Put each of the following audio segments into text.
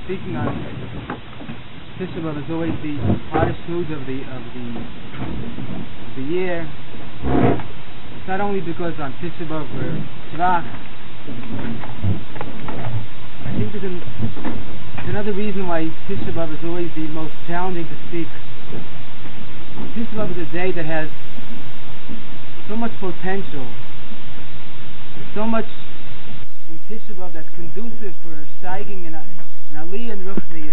speaking on Tisha B'Av is always the hardest mood of the year. It's not only because on Tisha B'Av we're schwach. I think there's another reason why Tisha B'Av is always the most challenging to speak. Tisha B'Av is a day that has so much potential. There's so much in Tisha B'Av that's conducive for steiging in Aliyah and Ruchnius.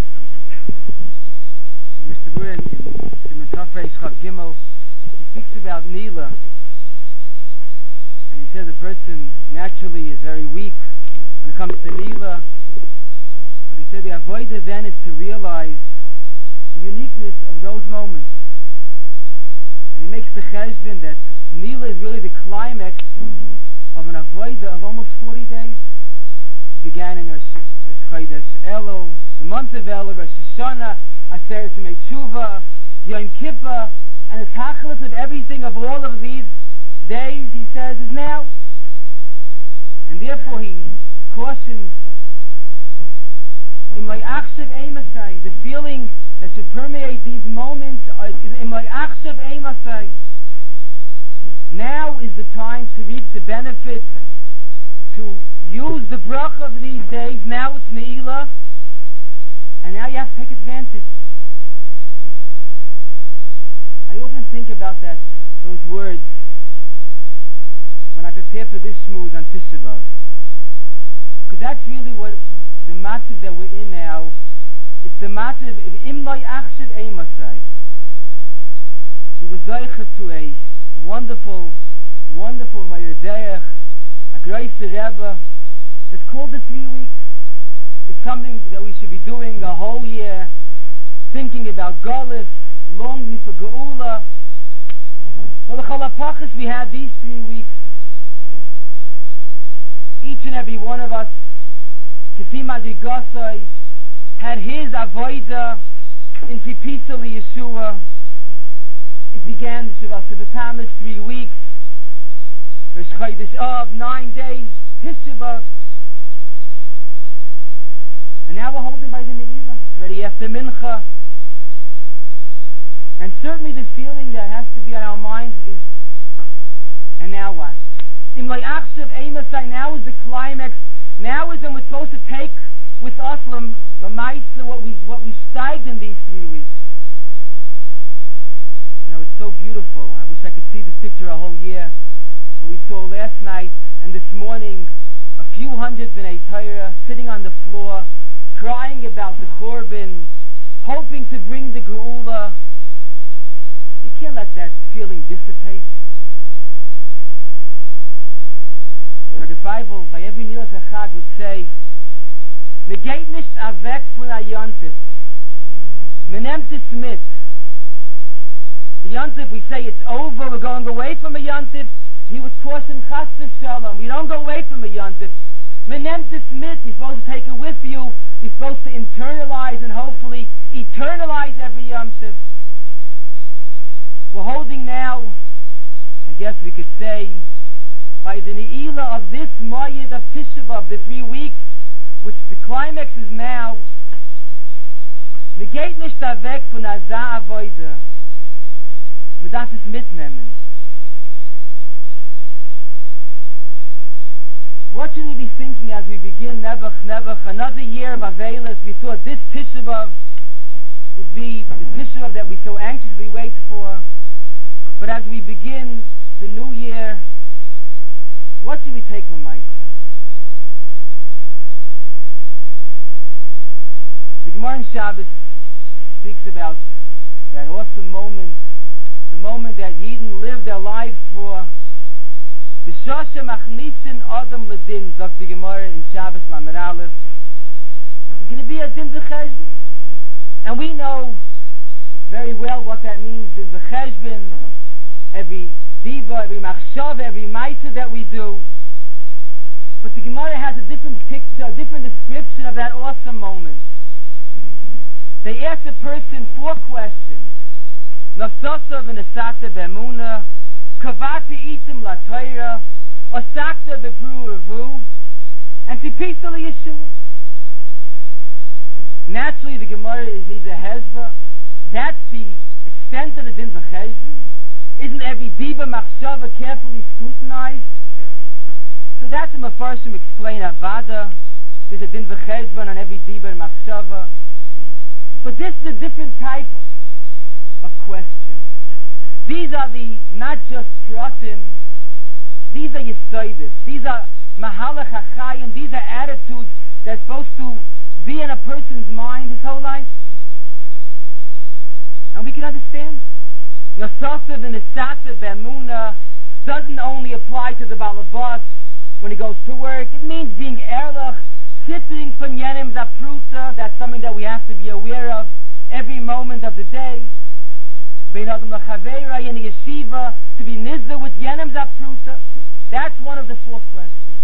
Mr. Burin in Simon Tafrei Shchav Gimel, he speaks about Nila, and he says a person naturally is very weak when it comes to Nila, but he said the avodah then is to realize the uniqueness of those moments, and he makes the cheshbon that Nila is really the climax of an avodah of almost 40 days. It began in Rosh Chodesh Elul, the month of Elul, Rosh Hashanah, Aseret Yemei Tshuva, Yom Kippur, and the tachlis of everything of all of these days, he says, is now. And therefore he cautions Imlai Achshav Eimasai, the feeling that should permeate these moments is Imlai Achshav Eimasai. Now is the time to reap the benefits, to use the bracha of these days. Now it's Ne'ilah, and now you have to take advantage. I often think about those words when I prepare for this shmooze on Tisha B'Av, because that's really what the matzav that we're in now. It's the matzav of Imlai Achshav Eimasai. He was zeicha to a wonderful Meir Derech, a Greis Rebbe. It's called the 3 weeks. It's something that we should be doing a whole year, thinking about Golus, longing for Geula. Well, the Chalapachas, we had these 3 weeks. Each and every one of us, Kefi Madrigasai, had his avodah in Tipisa Yeshua. It began the Tamas 3 weeks. Rosh Chodesh Av, 9 days, Tisha B'Av. And now we're holding by the Ne'ilah. It's already after Mincha. And certainly the feeling that has to be on our minds is, and now what? Imlai Achshav Eimasai, now is the climax. Now is when we're supposed to take with us L'maisa what we steiged in these 3 weeks. You know, it's so beautiful. I wish I could see this picture a whole year. What we saw last night and this morning, a few hundred B'nai Torah sitting on the floor, crying about the Churban, hoping to bring the Geula. You can't let that feeling dissipate. The Bible, by every Nilas HaChag, would say, Negeit nicht avek von a Yontif. Menemt es mit. The Yontif, we say it's over, we're going away from a Yontif. He would caution Chas v'Shalom, we don't go away from a Yontif. Menemt es mit, you're supposed to take it with you. You're supposed to internalize and hopefully eternalize every Yontif. We're holding now, I guess we could say, by the Ne'ilah of this Moyed of Tisha B'Av, the 3 weeks, which the climax is now, Negeit nicht avek von a za avodah. Man darf es mitnehmen. What should we be thinking as we begin Nebuch, another year of Avelis? We thought this Tisha B'Av would be the Tisha B'Av that we so anxiously wait for. But as we begin the new year, what should we take from Ma'aseh? The Gemara in Shabbos speaks about that awesome moment, the moment that Yidden lived their lives for. B'shoshe machnisin adam ledin, sagt the Gemara in Shabbos Lamed Aleph. It's going to be a din b'cheshbon, and we know very well what that means. Din b'cheshbon, every diba, every machshav, every ma'aseh that we do. But the Gemara has a different picture, a different description of that awesome moment. They asked the person 4 questions. Nasasa v'nesata b'emuna, kavati itim la Torah, osakta b'pru revu, and tipisa li Yeshua. Naturally, the Gemara is a hezbollah. That's the extent of the din v'cheshbon. Isn't every diba machshava carefully scrutinized? So that's the Mefarshim explain Avada. There's a din v'cheshbon on every diba and machshava. But this is a different type of question. These are not just pratim. These are yisoidis. These are mahalach hachayim. These are attitudes that's supposed to be in a person's mind his whole life. And we can understand. Nasasav and Nisasav B'Emunah doesn't only apply to the balabas when he goes to work. It means being erlach, sitting from yenim zapruta. That's something that we have to be aware of every moment of the day. Bein adam l'chaveira, in yeshiva, to be nizda with yenim zapruta. That's one of the four questions.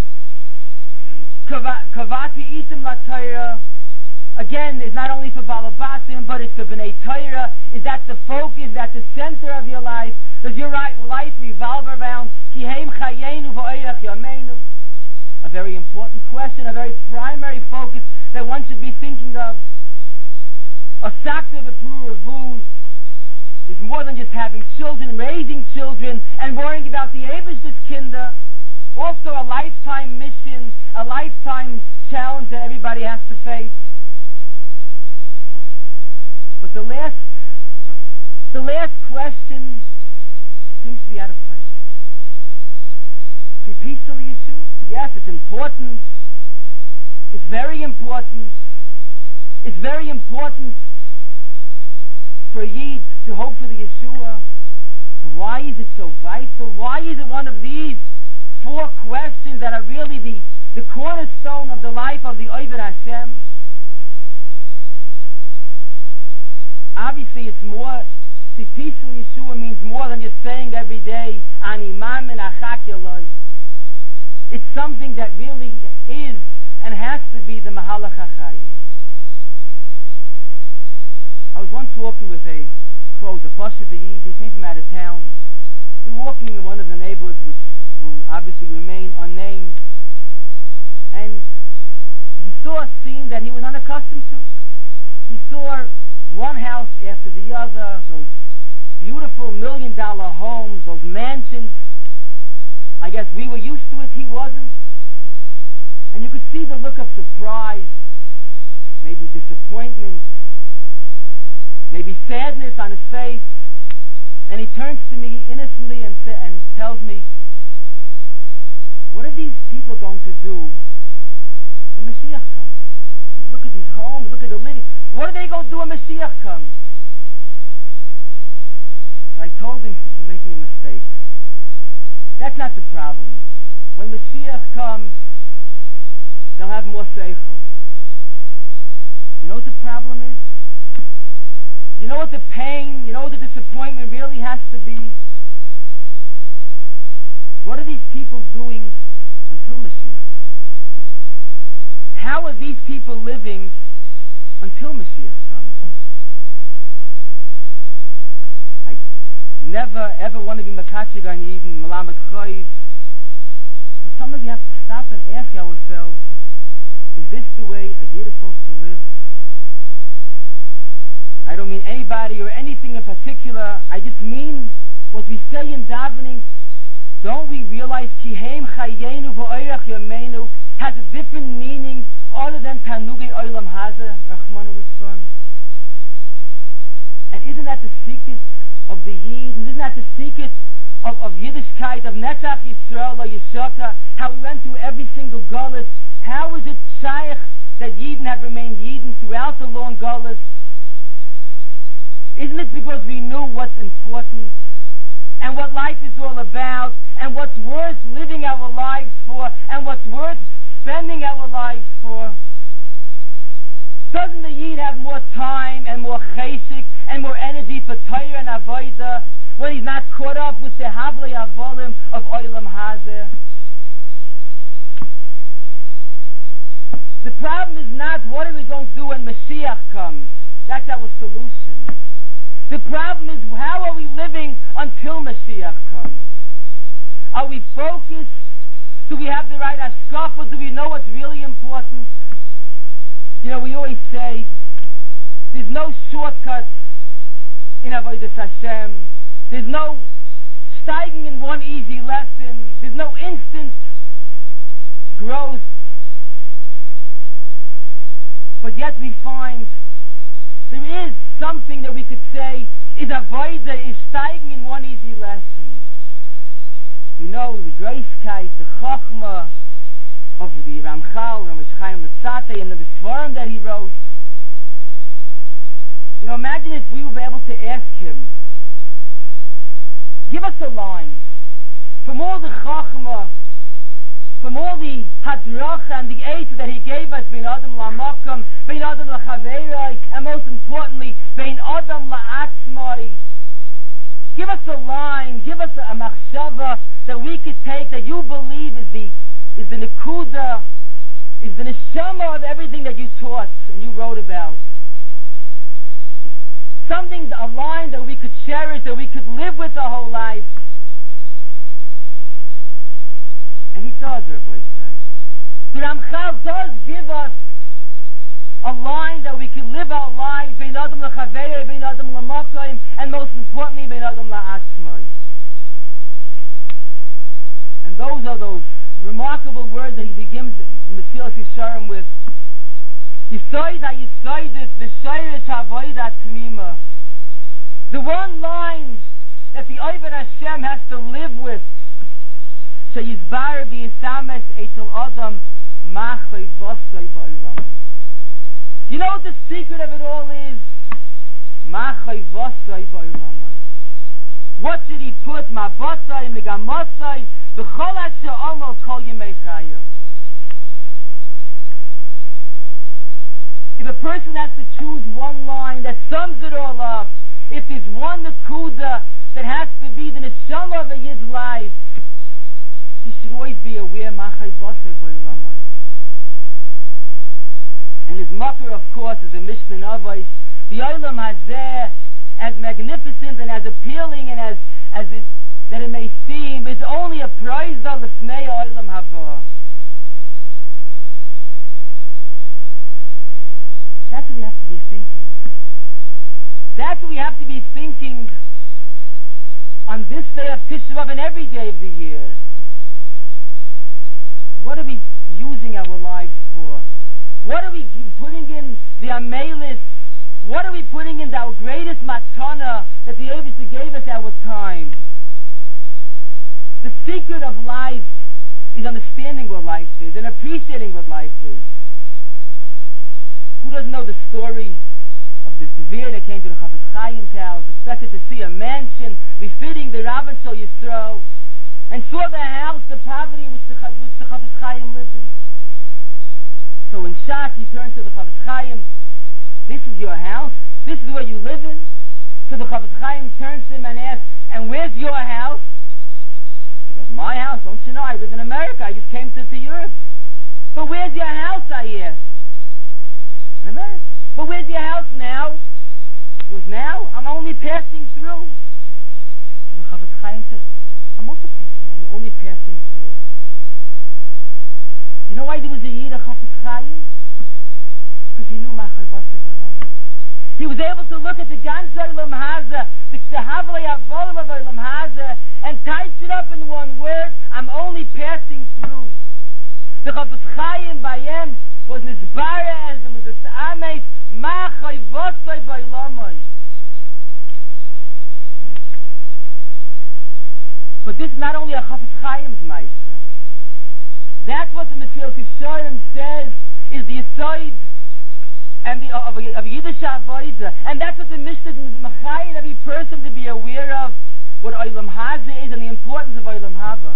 Kavati itim la Torah. Again, it's not only for balabatim, but it's for b'nei Torah. Is that the focus? Is that the center of your life? Does your life revolve around kihem chayenu v'oirach yameinu? A very important question, a very primary focus that one should be thinking of. A sakta v'pru is more than just having children, raising children, and worrying about the Eibishter's kinder. Also a lifetime mission, a lifetime challenge that everybody has to face. But the last question seems to be out of place. Peacefully Yeshua? Yes, it's important. It's very important. It's very important for a Yid to hope for the Yeshua. But why is it so vital? Why is it one of these four questions that are really the cornerstone of the life of the Oved Hashem? Obviously, it's more. Peaceful Yeshua means more than just saying every day, Ani Mamin Achak Eloi. It's something that really is and has to be the Mahalach HaChayim. I was once walking with a Pashut Yid. He came from out of town. We were walking in one of the neighborhoods which will obviously remain unnamed. And he saw a scene that he was unaccustomed to. He saw one house after the other, those beautiful $1 million homes, those mansions. I guess we were used to it, he wasn't. And you could see the look of surprise, maybe disappointment, maybe sadness on his face. And he turns to me innocently and tells me, what are these people going to do when Mashiach comes? Look at these homes, look at the living. What are they going to do when Mashiach comes? So I told him, you're making a mistake. That's not the problem. When Mashiach comes, they'll have more seichel. You know what the problem is? You know what the pain, you know what the disappointment really has to be? What are these people doing until Mashiach? How are these people living until Mashiach comes? I never ever want to be Makachig on Yidin, Malamed Chayv. But sometimes you have to stop and ask ourselves, is this the way a Yid is supposed to live? I don't mean anybody or anything in particular. I just mean what we say in davening. Don't we realize Kihem Chayenu V'Oirach Yameinu has a different meaning other than Tanugi Olam Hazeh, Rachmanu Litzlan? And isn't that the secret of the Yid? And isn't that the secret of Yiddishkeit, of Netzach Yisrael or Yishoka? How we went through every single Golus. How is it Shaykh that Yidden have remained Yidden throughout the long Golus? Isn't it because we knew what's important and what life is all about and what's worth living our lives for and what's worth spending our lives for? Doesn't the Yid have more time and more chesik and more energy for Torah and Avodah when he's not caught up with the Havlei Avolim of Olam Hazeh? The problem is not what are we going to do when Mashiach comes. That's our solution. The problem is how are we living until Mashiach comes? Are we focused? Do we have the right hashkafa? Do we know what's really important? You know, we always say no shortcut in Avodas Hashem. There's no steiging in one easy lesson. There's no instant growth. But yet we find there is something that we could say is Avodah, is steiging in one easy lesson. You know, the Greiskeit, the Chochmah of the Ramchal, Ramesh Chaim Luzzatto, and the Sforim that he wrote. You know, imagine if we were able to ask him, give us a line from all the Chochmah, from all the Hadracha and the Eitzah that he gave us, Bein Adam LaMakom, Bein Adam LaChaveroi, and most importantly, Bein Adam LaAtzmai. Give us a line, give us a machshava that we could take, that you believe is the nekuda, is the neshama of everything that you taught and you wrote about. Something, a line that we could cherish, that we could live with our whole life. And he does, Rabbi says. The Ramchal does give us a line that we can live our lives, Bein Adam LaChaveroi, Bein Adam LaMakom, and most importantly, Bein Adam LaAtzmai. And those are those remarkable words that he begins Mesilas Yesharim with. Yisoid HaYisoidis V'Shoresh HaAvodah Tmima. The one line that the Oved Hashem has to live with. Sheyizbar v'yisames etel Adam Machlei Vosei Ba'olam. You know what the secret of it all is? Machlei Vosei Ba'olam. What should he put? Mabosai, Megamosai, B'chol Asher Omer Kol Yemei Chayav. If a person has to choose one line that sums it all up, if there's one nekuda that has to be the neshama of a yid's life, he should always be aware, Machlei Vosei Ba'olam. And his makar, of course, is the Mishnah Avos. The Olam Hazeh, as magnificent and as appealing and as it, that it may seem, is only a prize of Lefnei Olam Haba. That's what we have to be thinking. That's what we have to be thinking on this day of Tisha B'Av and every day of the year. What are we using our lives for? What are we putting in the Amelis? What are we putting in our greatest matana that the Eibishter gave us, our time? The secret of life is understanding what life is and appreciating what life is. Who doesn't know the story of this Devir that came to the Chafetz Chaim's house, expected to see a mansion befitting the Rav and Shal Yisrael, and saw the house, the poverty which the Chafetz Chaim lived in? So in shock he turns to the Chafetz Chaim. This is your house? This is where you live in? So the Chafetz Chaim turns to him and asks, and where's your house? He goes, my house? Don't you know? I live in America. I just came to Europe. But where's your house? I asked. In America. But where's your house now? He goes, now? I'm only passing through. And the Chafetz Chaim said, I'm also passing. I'm only passing through. You know why there was a Yid, a Chafetz Chaim? Because he knew Machlei Vosei Ba'olam. He was able to look at the Gan Olam Hazeh, the Havlei Avolim of Olam Hazeh, and types it up in one word, I'm only passing through. The Chafetz Chaim Bayem was Nizbara as the Ames Machlei Vosei Ba'olam. But this is not only a Chafetz Chaim's Meister. That's what the Mesilas Yesharim says is the Yisoid and of Yiddish Avodah. And that's what the Mishnah is Machayed every person to be aware of, what Olam Hazeh is and the importance of Olam Haba.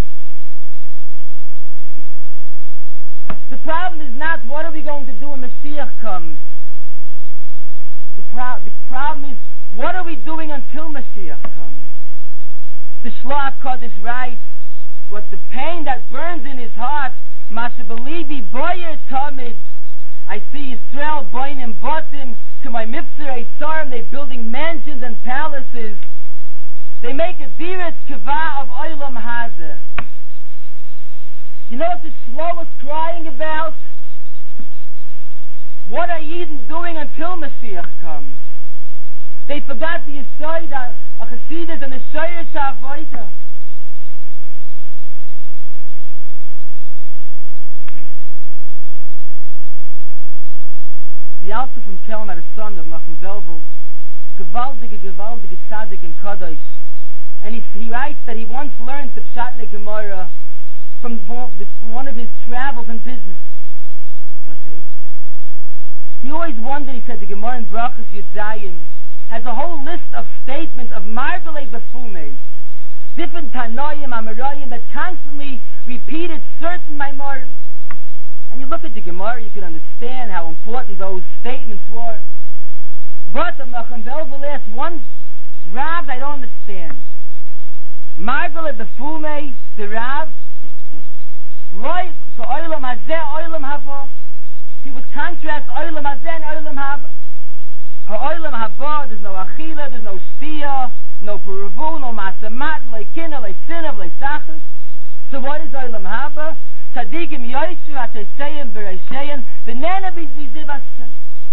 The problem is not what are we going to do when Mashiach comes. The problem is what are we doing until Mashiach comes. The Shlach Kodesh writes, what the pain that burns in his heart, Masha Belibi Boyer Tamid. I see Yisrael Boinim Botim to my Mifzer Eisarim, they're building mansions and palaces. They make a Dirat Kava of Olam Hazeh. You know what the Shlo was crying about? What are Yidden doing until Mashiach comes? They forgot the Yesod, a Chassidus, and the Shoyer Shavoida. The Alter from Kelm had a son of Nachum Velvel, gewaldige tzaddik and kadosh, and he writes that he once learned the Pshat in the Gemara from one of his travels and business. What's it? He always wondered, he said, the Gemara in Brachos Yud Zayin has a whole list of statements of Margolei Befume, different Tanoim, Amarayim that constantly repeated certain Maimarim. And you look at the Gemara, you can understand how important those statements were. But the Nachum Velvel asked one Rav I don't understand. Margolei Befume, the Rav, Loi to Olam Hazeh, Olam Haba. He would contrast Olam Hazeh and Olam Haba. Ha'olam Haba, there's no Achila, there's no Shtia, no Puravu, no Masamat, no Kina, no Sinav, no Sachas. So what is Olam Haba? Tzadikim Yoshu, Ateseyim, Bereisheyim, V'nena B'zivashem.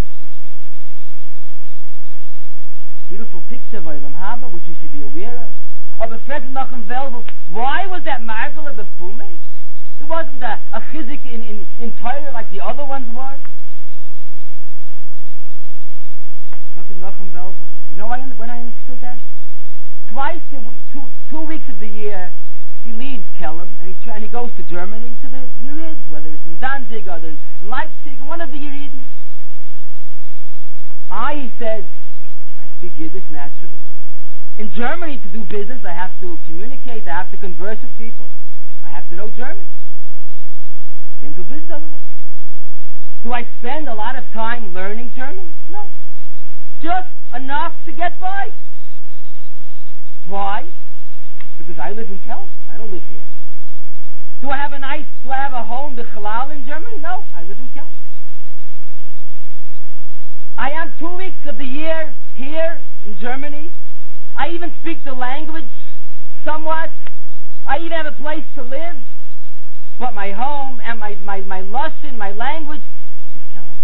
Beautiful picture of Olam Haba, which you should be aware of. Of a Fred Nachum Velvel. Why was that Margolei Befume? It wasn't a chizik in Torah like the other ones were. Nachum Velvel. You know when I understood that? Twice, 2 weeks of the year, he leaves Kelm and he goes to Germany to the Yerid, whether it's in Danzig or in Leipzig, one of the Yeridim. He says, I speak Yiddish naturally. In Germany, to do business, I have to communicate, I have to converse with people. I have to know German. Can't do business otherwise. Do I spend a lot of time learning German? No. Just enough to get by. Why? Because I live in Kelm. I don't live here. Do I have a home, B'chalal, in Germany? No, I live in Kelm. I am 2 weeks of the year here in Germany. I even speak the language somewhat. I even have a place to live. But my home and my lashon, my language, is Kelm.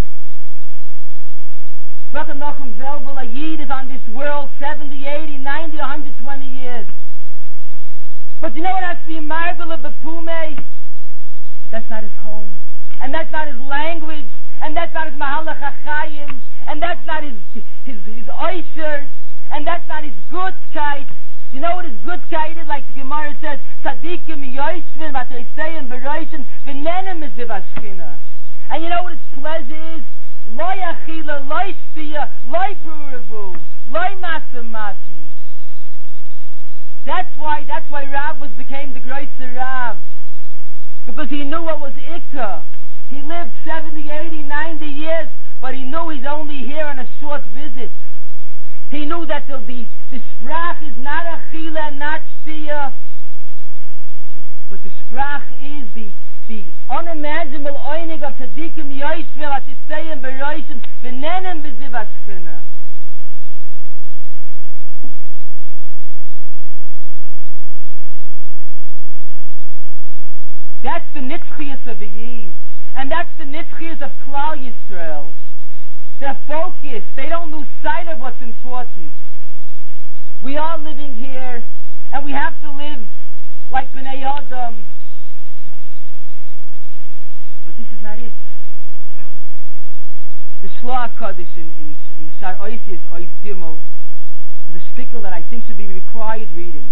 Brother Nachum Velvel, a Yid is on this world 70, 80, 90, 120 years. But you know what has to be Margolei Befume? That's not his home. And that's not his language. And that's not his Mahalach HaChayim. And that's not his Oisher. And that's not his Gutzkeit. You know what his Gutzkeit is? Like the Gemara says, Tzadikim Yoshvin, Vateseyim Bereishim, V'nenem Mizivashchina. And you know what his pleasure is? Loi Achila, Loi Shtia, Loi Puravu, Loi Masamati. That's why Rav became the Groiser Rav. Because he knew what was Ikka. He lived 70, 80, 90 years, but he knew he's only here on a short visit. He knew that the Sprach is not Achila, not Shtia, but the Sprach is the unimaginable oinig of Tzadikim Yoshvim, Atiseyim Bereishim, V'nenem B'zivashchina. That's the nitzchias of the Yid. And that's the nitzchias of Klal Yisrael. They're focused. They don't lose sight of what's important. We are living here, and we have to live like Bnei Adam. But this is not it. The Shloah HaKadosh in Shar Oisius Ois Gimel is a shtickle that I think should be required reading.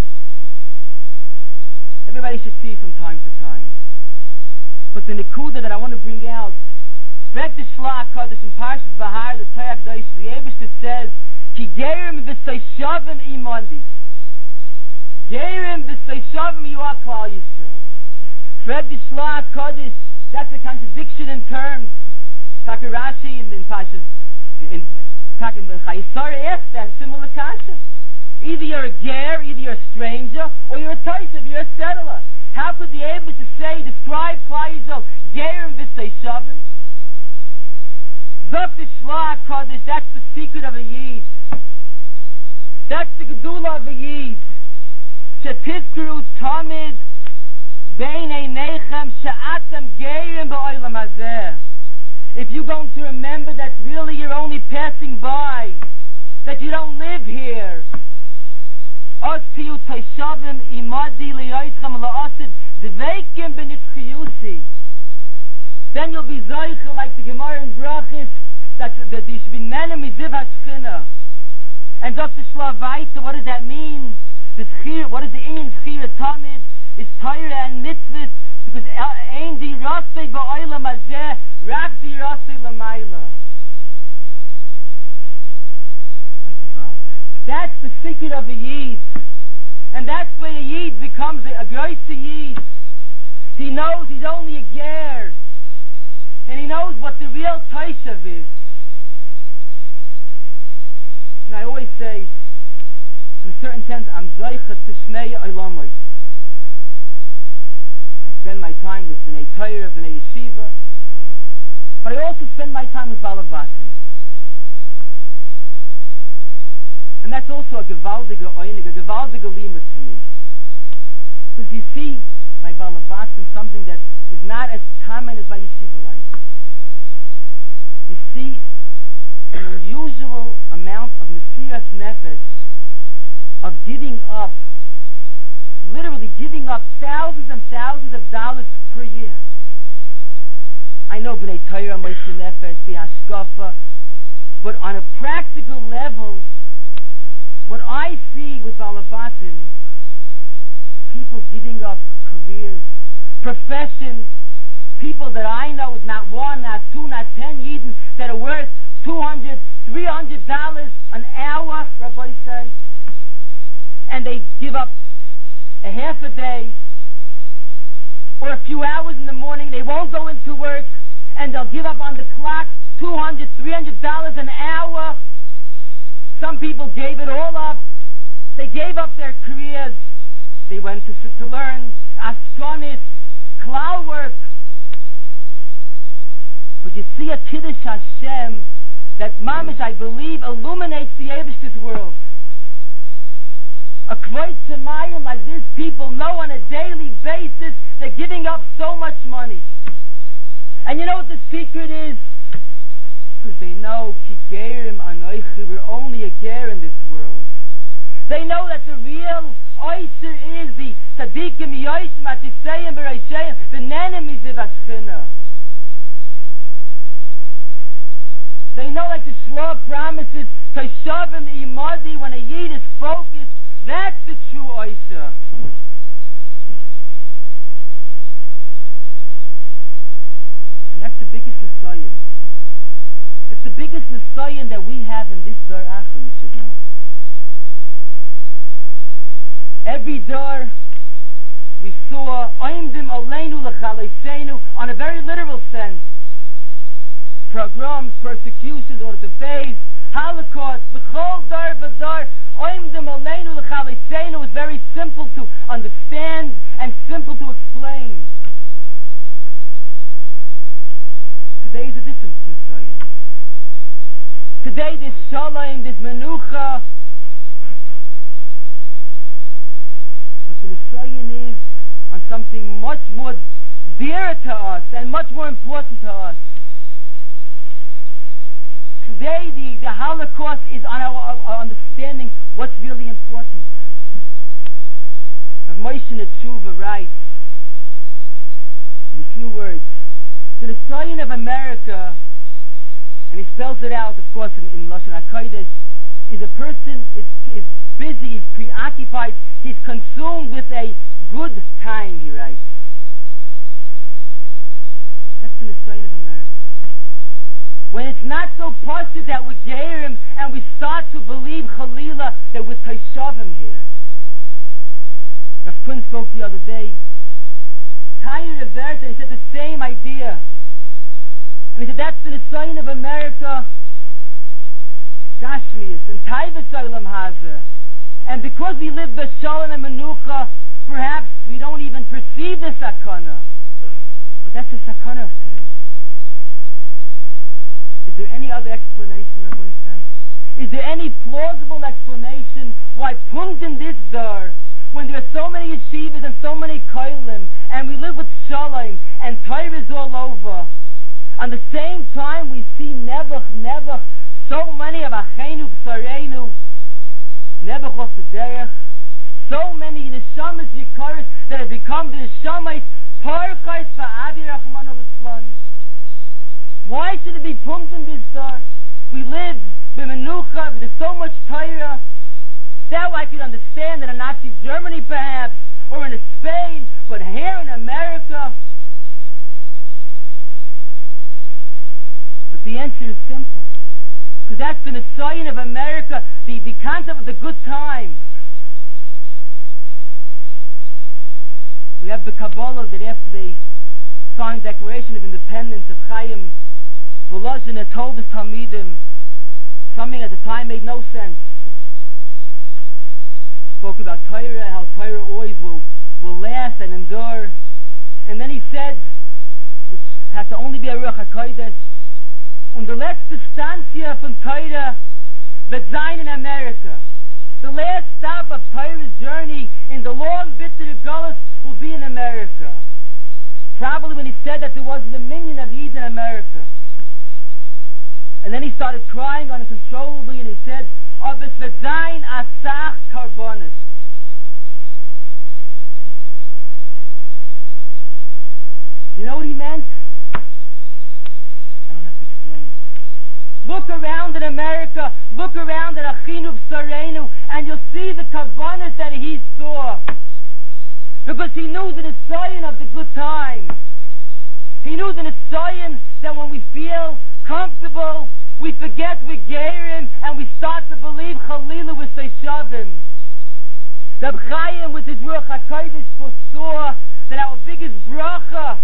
Everybody should see from time to time. But the Nekuda that I want to bring out, Frek the Shloah HaKadosh in Parshas Bahar, the Torah K'dosh, the Eibishter says, Ki gerim v'seishavim imondi. Gerim v'seishavim you are Klal Yisrael. Frek the Shloah HaKadosh, that's a contradiction in terms. Takarashi in Parshas, in Chayesara asked that similar kasha. Either you're a ger, either you're a stranger, or you're a taishav, you're a settler. How could the Eibishter describe Klal Yisrael, gerim v'seishavim? Zok the Shloah HaKadosh, that's the secret of a Yid. That's the Gedula of a Yid. Shetizkru tamid bein einechem she'atem gerim ba'olam hazeh. if you're going to remember that really you're only passing by, that you don't live here, then you'll be zoicha like the Gemara in Brachis, that you should be menem miziv hashchina. And Dr. Shlavaita, what does that mean? What is the Indian Schir Tamid? Is Torah and mitzvahs, because ein di rasei ba'olam hazeh, rak di rasei l'mayla. That's the secret of a Yid. And that's where a Yid becomes a great Yid. He knows he's only a ger. And he knows what the real Toshav is. And I always say, in a certain sense, I'm Zaycha Tishnei Olamai. I spend my time with B'nai Torah, B'nai Yeshiva, but I also spend my time with Balavatim. And that's also a gewaldige Oinig, a gewaldige limit for me. Because you see, by Balavatim, something that is not as common as by Yeshiva life. You see an unusual amount of Mesiras Nefesh, of giving up, literally giving up thousands and thousands of dollars per year. I know B'nai Torah, Moshe Nefesh, the Hashkafa, but on a practical level, what I see with Balabatim, people giving up careers, professions, people that I know is not one, not two, not 10 Yidden that are worth $200, $300 an hour, Rabbi say, and they give up a half a day or a few hours in the morning. They won't go into work, and they'll give up on the clock $200, $300 an hour. Some people gave it all up. They gave up their careers. They went to learn astronis, cloud work. But you see a Kiddush Hashem that Mamish, I believe, illuminates the Eibishter's world. A Kvot Shemayim like this, people know on a daily basis they're giving up so much money. And you know what the secret is? Because they know, Ki Gerim Anoichi, we're only a ger in this world. They know that the real Oyster is the Tzadikim Yoshim Atiseyim Bereishayim, the Nenem Miziv Ashchina. They know, like the Shloh promises, Toshavim Imadi, when a Yid is focused, that's the true Oyster. And that's the biggest Nisayon. That's the biggest Nisayon that we have in this Dar Achel, you should know. Every Dar we saw Oimdim Oleinu L'Chaleseinu on a very literal sense. Pogroms, persecutions, order to face, Holocaust, B'chol Dar V'Dar, Oimdim Oleinu L'Chaleseinu is very simple to understand and simple to explain. Today is a different Nisayon. Today there's Shalom, there's Menucha. But the Nisayon is on something much more dear to us and much more important to us. Today the Holocaust is on our understanding what's really important. Rav Moshe Netshuva writes in a few words, the Nisayon of America, and he spells it out, of course, in Lashon HaKodesh, is a person is busy, is preoccupied, he's consumed with a good time, he writes. That's the Nisayon of America. When it's not so positive that we geir him and we start to believe Chalila that we're Toshavim here. Rav Quinn spoke the other day, tired of that, and he said the same idea. And he said that's the Nisayon of America, Gashmius and Taivas Olam Hazeh. And because we live b'Shalom and Menucha, perhaps we don't even perceive the sakana. But that's the sakana of today. Is there any other explanation, Rabbi say? Is there any plausible explanation why Punkt in this Dar, when there are so many yeshivas and so many koilim, and we live with Shalom, and Torah is all over, On the same time, we see Nebuch, so many of Achenu, B'Sareinu, Nebuch off the derech, so many Neshamas Yikaris that have become the Neshamas Parchais Fa'adi Rachman al-Islam. Why should it be pumped in this star? We live b'menucha, there's so much Torah. That I could understand in a Nazi Germany perhaps, or in a Spain, but here in America. But the answer is simple. Because that's the Messiah of America, the concept of the good time. We have the Kabbalah that after they signed Declaration of Independence of Chaim Volozhin had told his Talmidim something at the time made no sense. Spoke about Torah, how Torah always will last and endure. And then he said, which had to only be a Ruach HaKodesh, und the letzte Stanzia von Torah wird sein in America. The last stop of Torah's journey in the long bitter Gullus will be in America. Probably when he said that there wasn't a million of Yidden in America. And then he started crying uncontrollably and he said, Ob es wird sein asach karbonis. You know what he meant? I don't have to explain. Look around in America, look around at Achinu B'Sareinu, and you'll see the karbonis that he saw. Because he knew the Nisayan of the good time. He knew the Nisayan that when we feel comfortable, we forget we Gerim and we start to believe Chalilah with Seishavim. Reb Chaim with his Ruach HaKodesh foresaw that our biggest bracha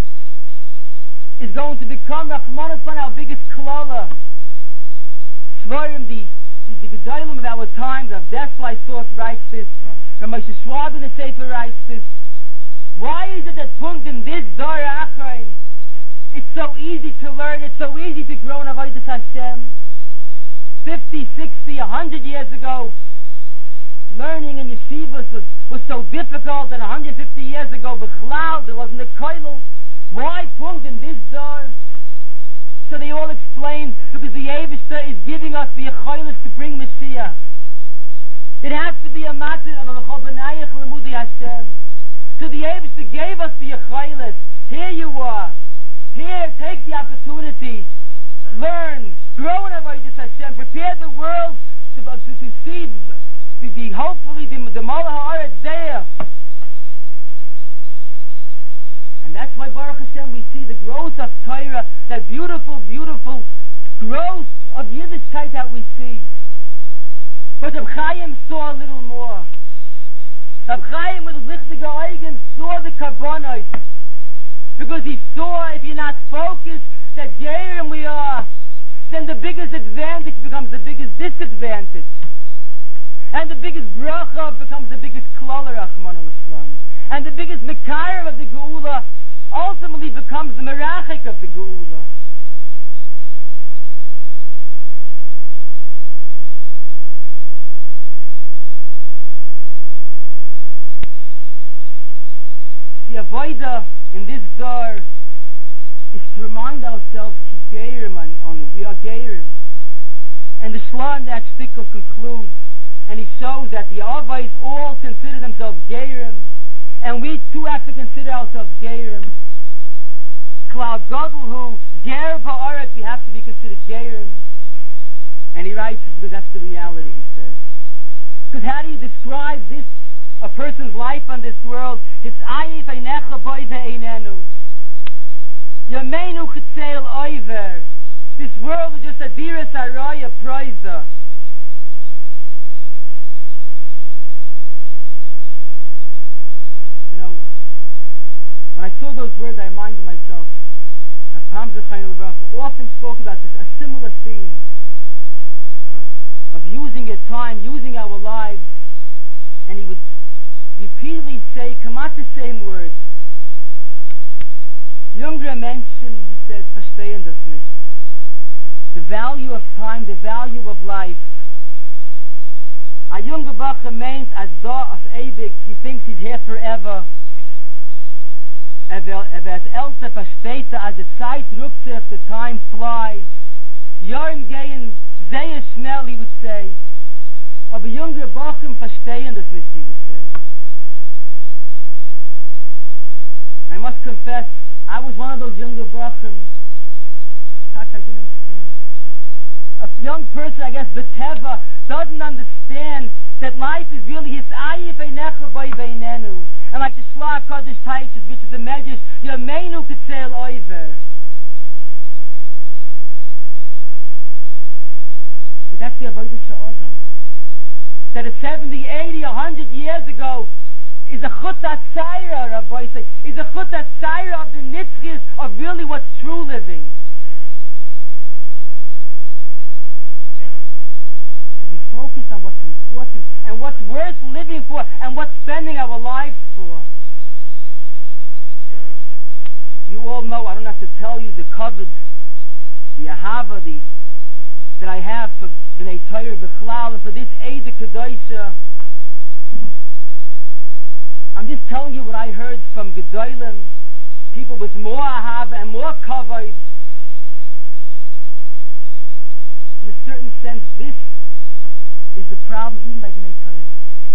is going to become Rachmana Litzlan, our biggest klala. Svarim, the Gedolim of our times, Rav Dessler Source writes this, Rav Moshe Schwab in the Sefer writes this. Why is it that punkt in this Dor Achrein it's so easy to learn, it's so easy to grow in Avodas Hashem? 50, 60, 100 years ago, learning in yeshivas was so difficult, and 150 years ago, B'chlal, there wasn't a koilel. Why punkt in this door? So they all explain, because the Eibishter is giving us the Yecholos to bring Mashiach. It has to be a matter of a Chobanayach Lemudi Hashem. So the Eibishter gave us the Yecholos. Here you are. Here, take the opportunity. Learn. Grow in Avodas Hashem. Prepare the world to see, hopefully, the Malach HaAretz there. And that's why, Baruch Hashem, we see the growth of Torah, that beautiful, beautiful growth of Yiddishkeit that we see. But Reb Chaim saw a little more. Reb Chaim with his lichtige Augen saw the karbonos. Because he saw, if you're not focused, that Gerim we are, then the biggest advantage becomes the biggest disadvantage. And the biggest bracha becomes the biggest klala, Rachmana Litzlan. And the biggest mekayim of the Geula ultimately becomes the merachik of the Geula. The avodah in this door is to remind ourselves we are Geirim. And the Shla in that shtickle concludes, and he shows that the Avos all consider themselves Geirim, and we too have to consider ourselves Geirim. Klal Gadol who Ger Ba'aretz, we have to be considered Geirim. And he writes, because that's the reality, he says. Because how do you describe this, a person's life on this world? His ayif einecha boive einenu. Yameinu chitzeil oiver. This world is just a diras araya proiza. You know, when I saw those words, I reminded myself, Hamza Chaim often spoke about this, a similar theme of using your time, using our lives, and he would repeatedly say, come out the same words. Jüngere Menschen, he said, verstehen das nicht. The value of time, the value of life. A younger Bacher means as da of ewig, he thinks he's here forever. wird älter, versteht als die Zeit rückt sich, the time flies. Jahren gehen sehr schnell, he would say. Aber jüngere Bochen verstehen das nicht, he would say. I must confess, I was one of those younger Bochen. I didn't understand. A young person, I guess, Beteva, doesn't understand that life is really his ayif einecha by veinenu. And like the Shlah Kodesh teaches, which is the Medrash, Yameinu Ketzel Oiver. But that's the Avodah Sa'adam. That a 70, 80, 100 years ago is a chut ha-tzaira, Rabbi say, is a chut ha-tzaira of the nitzchis of really what's true living. To be focused on what's important and what's worth living for and what's spending our lives for. You all know, I don't have to tell you the covet, the ahava, that I have for B'nai Torah B'chlal and for this Eida Kedosha. I'm just telling you what I heard from Gedolim, people with more ahava and more kavod. In a certain sense, this is the problem even by B'nai Torah.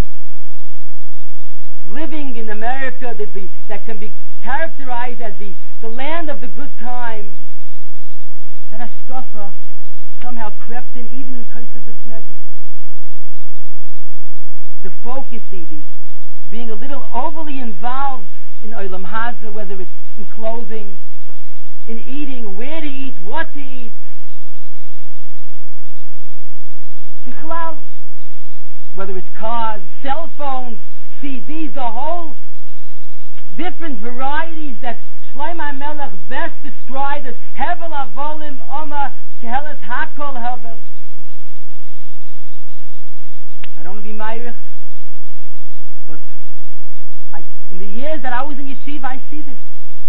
Living in America that can be characterized as the land of the good time, that hashkafa somehow crept in even in Kosher B'tzmedus. The focus, being a little overly involved in Olam Hazeh, whether it's in clothing, in eating, where to eat, what to eat. Bichlal, whether it's cars, cell phones, CDs, the whole different varieties that Shlomo HaMelech best described as Hevel Avolim Oma Keheles Hakol Hevel. I don't want to be Meirich, but in the years that I was in yeshiva, I see this.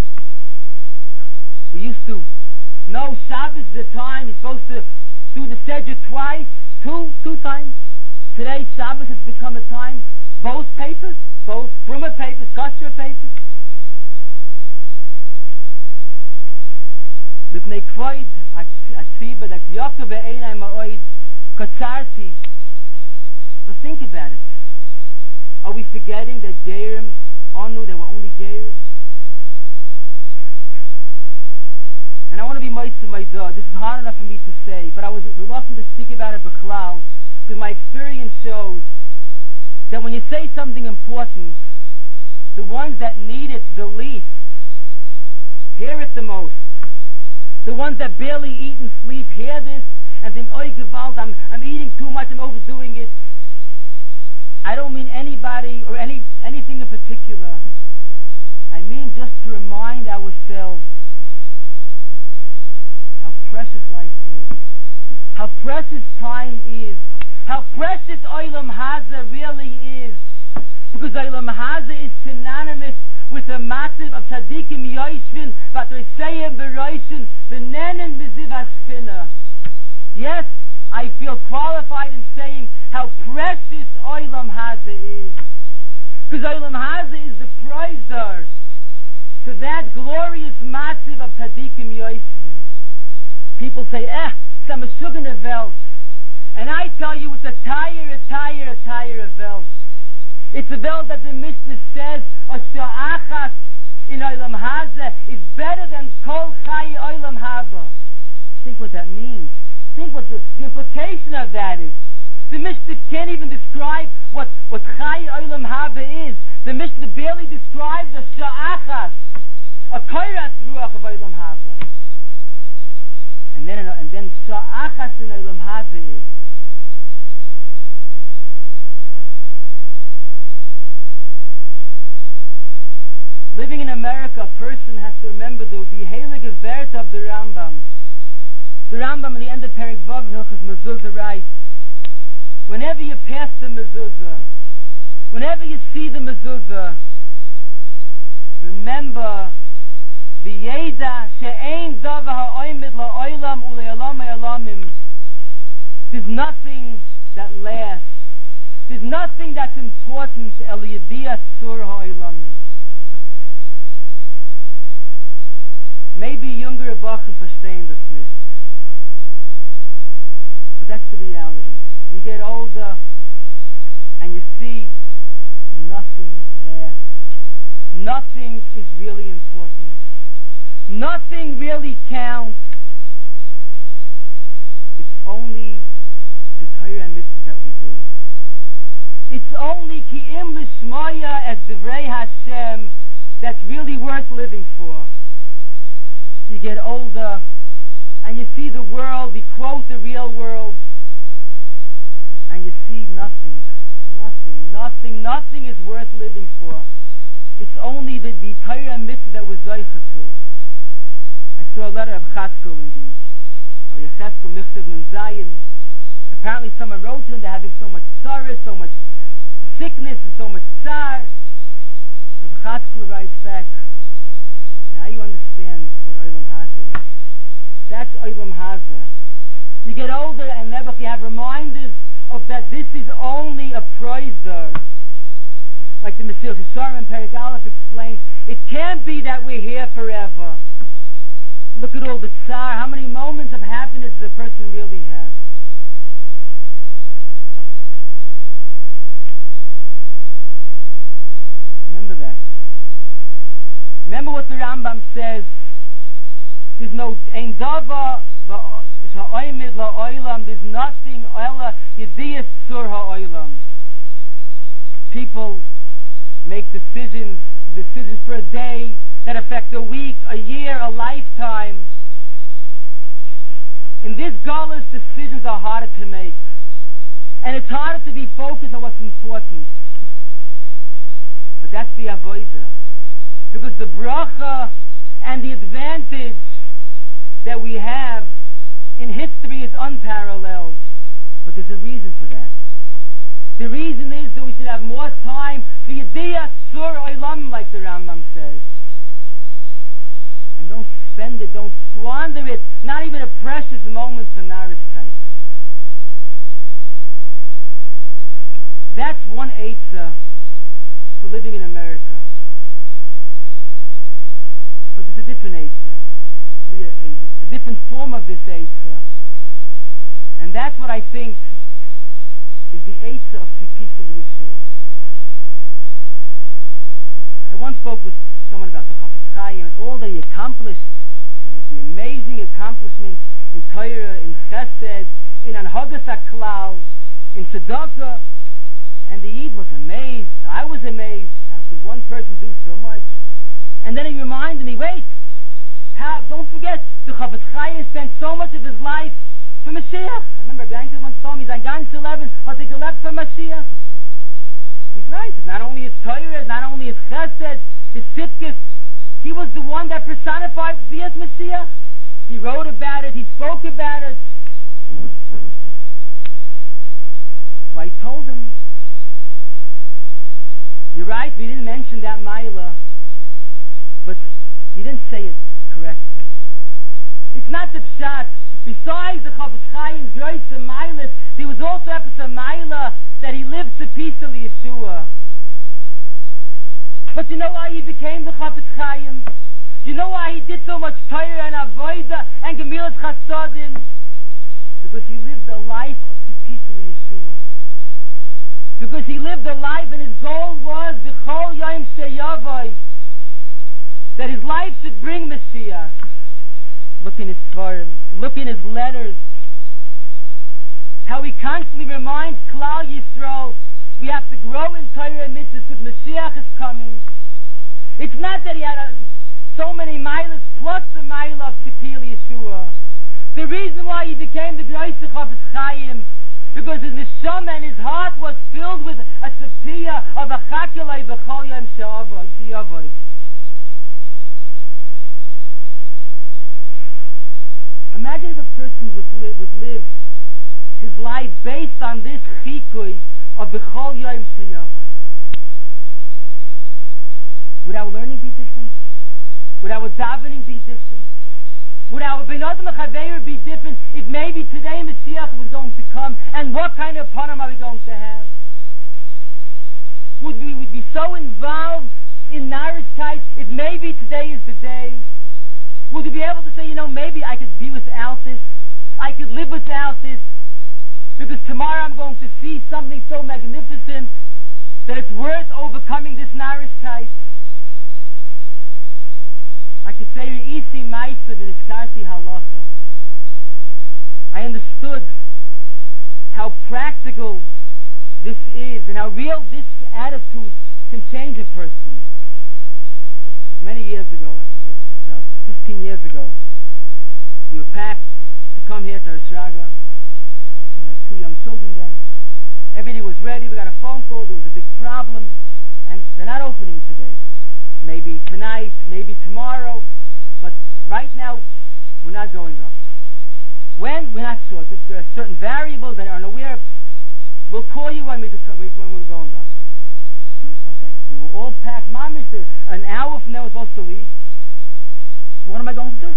We used to know Shabbos is the time you're supposed to do the Seder twice, two times. Today Shabbos has become a time, both papers, both Brummer papers, kosher papers. Lipnei Kvoid, Atziba, that Yaakov Einay Ma'oid, Katzarti. But think about it. Are we forgetting that Gerim, Anu, they were only Gerim? And I want to be Moishe Maidah. This is hard enough for me to say, but I was reluctant to speak about it B'chlal, because my experience shows that when you say something important, the ones that need it the least hear it the most. The ones that barely eat and sleep hear this and think, "Oy Gewalt, I'm eating too much, I'm overdoing it." I don't mean anybody or anything in particular. I mean just to remind ourselves how precious life is, how precious time is, how precious Olam Hazeh really is. Because Olam Hazeh is synonymous with the massive of tzaddikim yoshvin, v'atoiseyim beroishin, v'nenen beziv haspina. Yes, I feel qualified in saying how precious Olam Hazeh is. Because Olam Hazeh is the prizer to that glorious massive of tzaddikim yoshvin. People say, some shugana welt. And I tell you, it's a tire welt. It's a welt that the Mishnah says, Achas in Olam Hazeh is better than Kol Chai Olam Haba. Think what that means. Think what the implication of that is. The Mishnah can't even describe what Chai Olam Haba is. The Mishnah barely describes a Sha'achas, a Koiras Ruach of Olam Haba. And then Sha'achas in Olam Hazeh is living in America. A person has to remember the heilige Werte of the Rambam. The Rambam at the end of Perek Vav Hilchos Mezuzah writes, whenever you pass the mezuzah, whenever you see the mezuzah, remember v'yeda she'ein davar ha'oimid la'olam u'le'olam ha'olamim. There's nothing that lasts. There's nothing that's important el yediyah sur ha'olamim. Maybe younger Abacha verstehen das nicht. But that's the reality. You get older and you see nothing lasts. Nothing is really important. Nothing really counts. It's only the Torah and mitzvah that we do. It's only Ki'im Lishmaya as Divrei Hashem that's really worth living for. You get older and you see the world, you quote the real world, and you see nothing is worth living for. It's only the Torah and mitzvah that was Zoicha to. I saw a letter of Chatzkel in the Yecheskel Michtav Nun Zayin. Apparently someone wrote to them, they're having so much sorrow, so much sickness, and so much tsar. So Chatzkel writes back, now you understand what Olam Hazeh is. That's Olam Hazeh. You get older and never you have reminders of that this is only a prizer. Like the Mesilas Yesharim and Perek Aleph explains, it can't be that we're here forever. Look at all the tsar, how many moments of happiness does a person really have? Remember that. Remember what the Rambam says. There's no ein davar ha'oimid la'olam. There's nothing ela yediyas tzur ha'olam. People make decisions for a day that affect a week, a year, a lifetime. In this galus, decisions are harder to make, and it's harder to be focused on what's important. But that's the avodah. Because the bracha and the advantage that we have in history is unparalleled. But there's a reason for that. The reason is that we should have more time for Yediyah Tzur Olam, like the Rambam says. And don't spend it, don't squander it, not even a precious moment for Narishkeit. That's one eitzah for living in America. But there's a different eitzah, a different form of this eitzah. And that's what I think is the eitzah of Tzipisa Yeshua. I once spoke with someone about the Chafetz Chaim and all that he accomplished, and the amazing accomplishments in Torah, in Chesed, in Anhagas HaKlal, in Tzedakah, and the Yid was amazed. I was amazed. How could one person do so much? And then he reminded me, wait, don't forget, the Chafetz Chaim spent so much of his life for Mashiach. I remember Bianca once told me, he's on Gan 11, I'll take a left for Mashiach. He's right. It's not only his Torah, not only his Chesed, his Tzidkis. He was the one that personified Bias Mashiach. He wrote about it, he spoke about it. So I told him, you're right, we didn't mention that Maila, but you didn't say it correctly. It's not the pshat. Besides the Chafetz Chaim's Grois and Mailas, there was also episode Maila that he lived to peace of Yeshua. But you know why he became the Chafetz Chaim? You know why he did so much Torah and Avodah and Gemilas Chasadim? Because he lived a life of peace of Yeshua. Because he lived a life and his goal was B'chol Yom Sheyavai, that his life should bring Mashiach. Look in his Svarim, look in his letters, how he constantly reminds Klal Yisrael we have to grow in Torah and mitzvahs because Mashiach is coming. It's not that he had so many milas plus the milah of Tzipil Yeshua. The reason why he became the Grois Chafetz Chaim, because his neshama and his heart was filled with a tzipiyah of a chakelei b'chol yom she'avos. Imagine if a person would live his life based on this chikui of b'chol yom she'avos. Would our learning be different? Would our davening be different? Would our Ben Adam Chaveir be different if maybe today Mashiach was going to come, and what kind of panim are we going to have? Would we be so involved in Narishkeit if maybe today is the day? Would you be able to say, maybe I could be without this? I could live without this, because tomorrow I'm going to see something so magnificent that it's worth overcoming this narishkeit. I could say, Re'isi Ma'asav in Iskarti Halacha. I understood how practical this is and how real this attitude can change a person. Many years ago, I think it was about 15 years ago, we were packed to come here to Ashraga. We had 2 young children then. Everything was ready. We got a phone call. There was a big problem, and they're not opening today. Maybe tonight, maybe tomorrow, but right now we're not going up. When? We're not sure. There are certain variables that are unaware of. We'll call you when we're going up. Okay. We were all packed. Mom is there. An hour from now we're supposed to leave. What am I going to do?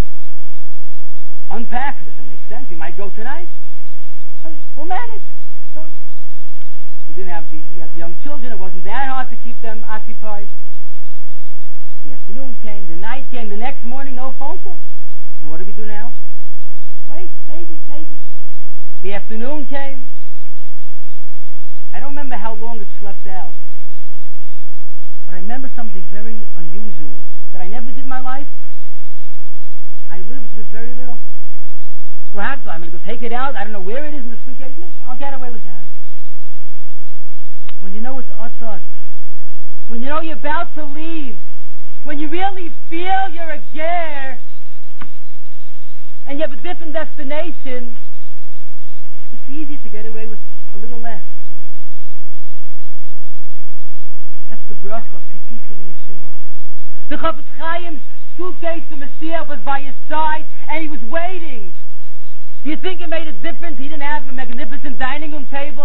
Unpack. It doesn't make sense. We might go tonight. We'll manage. So we had young children. It wasn't that hard to keep them occupied. The afternoon came. The night came. The next morning, no phone call. And what do we do now? Wait, maybe. The afternoon came. I don't remember how long it slept out, but I remember something very unusual that I never did in my life. I lived with very little. Perhaps I'm going to go take it out. I don't know where it is in the suitcase. No, I'll get away with that. When you know it's utzot, when you know you're about to leave, when you really feel you're a ger, and you have a different destination, it's easy to get away with a little less. That's the bracha of Tzidkisa Yeshua. The Chafetz Chaim's suitcase, the Mashiach, was by his side, and he was waiting. Do you think it made a difference he didn't have a magnificent dining room table?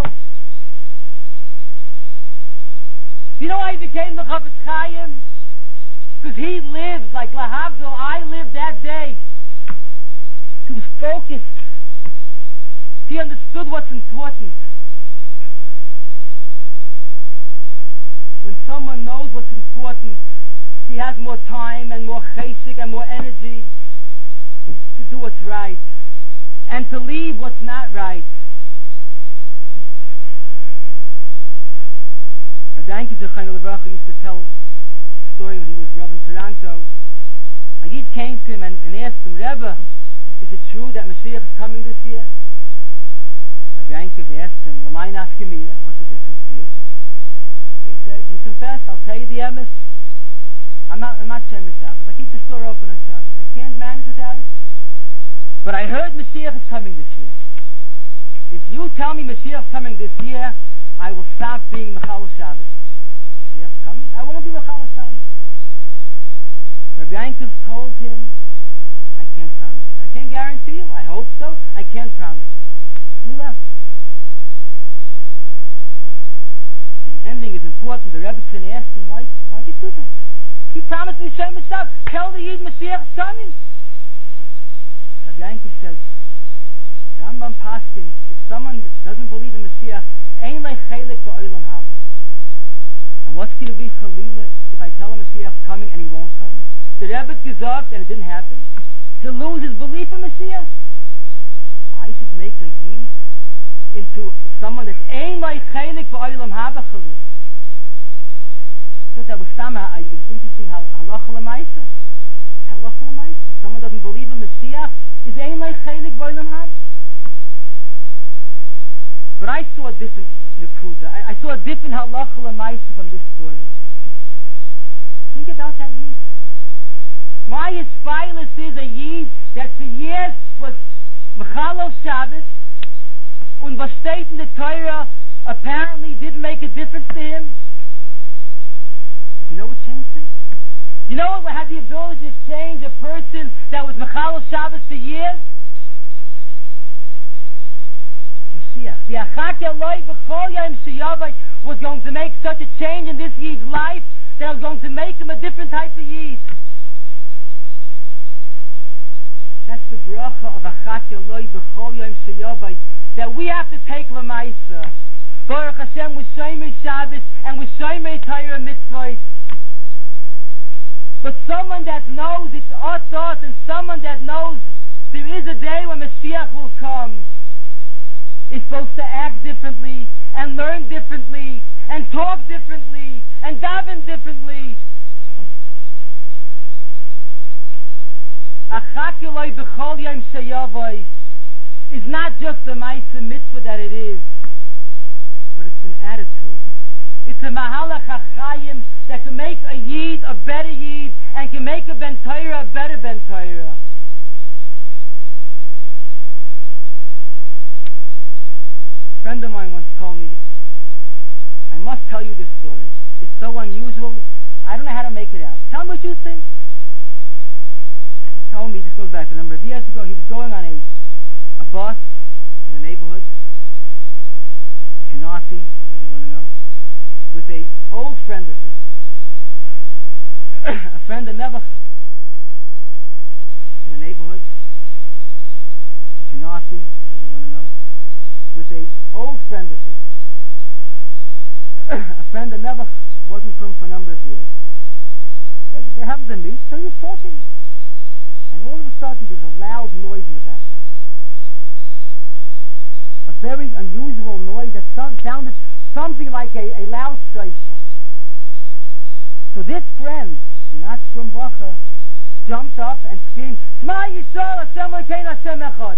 Do you know why he became the Chafetz Chaim? Because he lived like Lahavdil, I lived that day. He was focused. He understood what's important. When someone knows what's important, he has more time and more chesed and more energy to do what's right and to leave what's not right. Adainki Zechayna Levracha used to tell a story when he was Rav in Toronto. A Yid came to him and asked him, Rebbe, is it true that Mashiach is coming this year? Adainki asked him, L'may nafkamina, what's the difference to you? He confessed, I'll tell you the emes. I'm not Shemesh Shabbos. I keep the store open on Shabbos. I can't manage without it. But I heard Mashiach is coming this year. If you tell me Mashiach is coming this year, I will stop being Mechal Shabbos. Mashiach is coming? I won't be Mechal Shabbos. Rabbi Yankov told him, I can't promise. I can't guarantee you. I hope so. I can't promise. And he left. The ending is important. The Rebbetzin asked him, why did you do that? He promised me Shemesh Shabbos. Tell the Yid Mashiach is coming. Rabbi Yankov said, Rambam Paskin, if someone doesn't believe in Mashiach, ein lei chelik ba'olam haba. And what's going to be Chalila if I tell him Mashiach is coming and he won't come? The Rebbe gesagt and it didn't happen. He'll lose his belief in Mashiach. I should make a Yid into someone that's ein lei chelik ba'olam haba Chalila. I thought that was some interesting halacha l'maisa. Halacha l'maisa. If someone doesn't believe in Mashiach, is ein lei chelik ba'olam haba. But I saw a different nekuda. I saw a different halacha l'maisa from this story. Think about that Yid. My Yispailus is a Yid that for years was Mechalo Shabbos, and was steht in the Torah apparently didn't make a difference to him. You know what changed him? You know what had the ability to change a person that was Mechalo Shabbos for years? Mashiach. The Achak Eloi B'chol Yom Sheyavai was going to make such a change in this Yid's life that was going to make him a different type of Yid. That's the bracha of Achak Eloi B'chol Yom Sheyavai that we have to take l'maisa. Baruch Hashem with Shomer Shabbos and with Shomer Torah mitzvahs. But someone that knows it's us, and someone that knows there is a day when Mashiach will come, is supposed to act differently, and learn differently, and talk differently, and daven differently. Achakiloi b'chol yom sheyavoi is not just a ma'aseh mitzvah that it is, but it's an attitude. It's a mahalach hachayim that can make a yid a better yid, and can make a ben Torah a better ben Torah. A friend of mine once told me, I must tell you this story. It's so unusual, I don't know how to make it out. Tell me what you think. He told me, this goes back a number of years ago, he was going on a bus in the neighborhood, Canarsie, whatever you want to know, with a old friend of his. A friend that never in the neighborhood, Canarsie, whatever you want to know, with a old friend of his. A friend that never wasn't from for a number of years. They happened to meet, so he was talking. And all of a sudden there was a loud noise in the background. A very unusual noise that sounded something like a loud shofar. So this friend, Yonat Bacha, jumped up and screamed, Shema Yisrael Hashem Elokeinu Hashem Echad.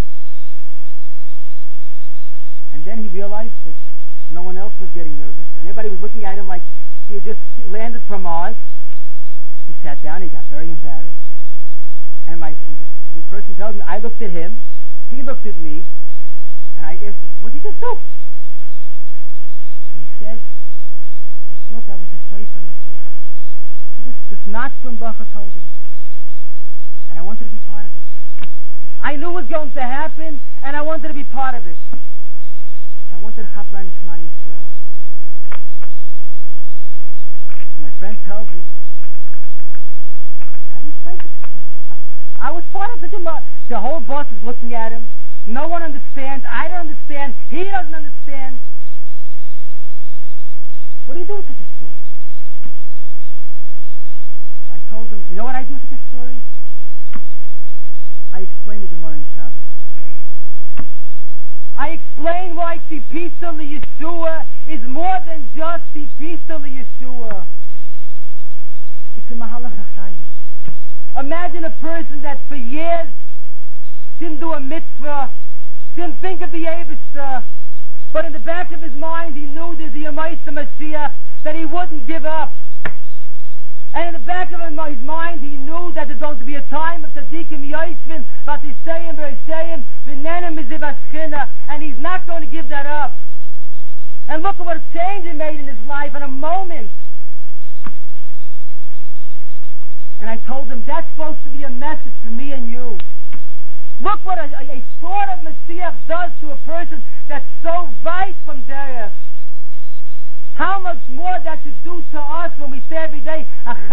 And then he realized that no one else was getting nervous, and everybody was looking at him like he had just landed from Mars. He sat down, he got very embarrassed. And the person tells me, I looked at him, he looked at me, and I asked him, what did you just do? And he said, I thought that was the Sefer Mashiach. So this Nachman Bacha told him. And I wanted to be part of it. I knew it was going to happen, and I wanted to be part of it. So I wanted to hop around to Shema Yisrael. My friend tells me, how do you explain it? I was part of it. The whole bus is looking at him. No one understands. I don't understand. He doesn't understand. What do you do with such a story? I told him, you know what I do with such a story? I explain the Gemara in Shabbos. I explain why Tzipisa LeYeshua is more than just Tzipisa LeYeshua. It's a mahalach hachayim. Imagine a person that for years didn't do a mitzvah, didn't think of the Eibishter, but in the back of his mind he knew there's the Yemaisa Mashiach, that he wouldn't give up. And in the back of his mind he knew that there's going to be a time of Tzadikim Yoshvin, Vatisayim Bereishayim, V'nenem Miziv Ashchina, and he's not going to give that up. And look at what a change it made in his life in a moment. And I told him, that's supposed to be a message for me and you. Look what a thought of Mashiach does to a person that's so right from Derech. How much more that should do to us when we say every day,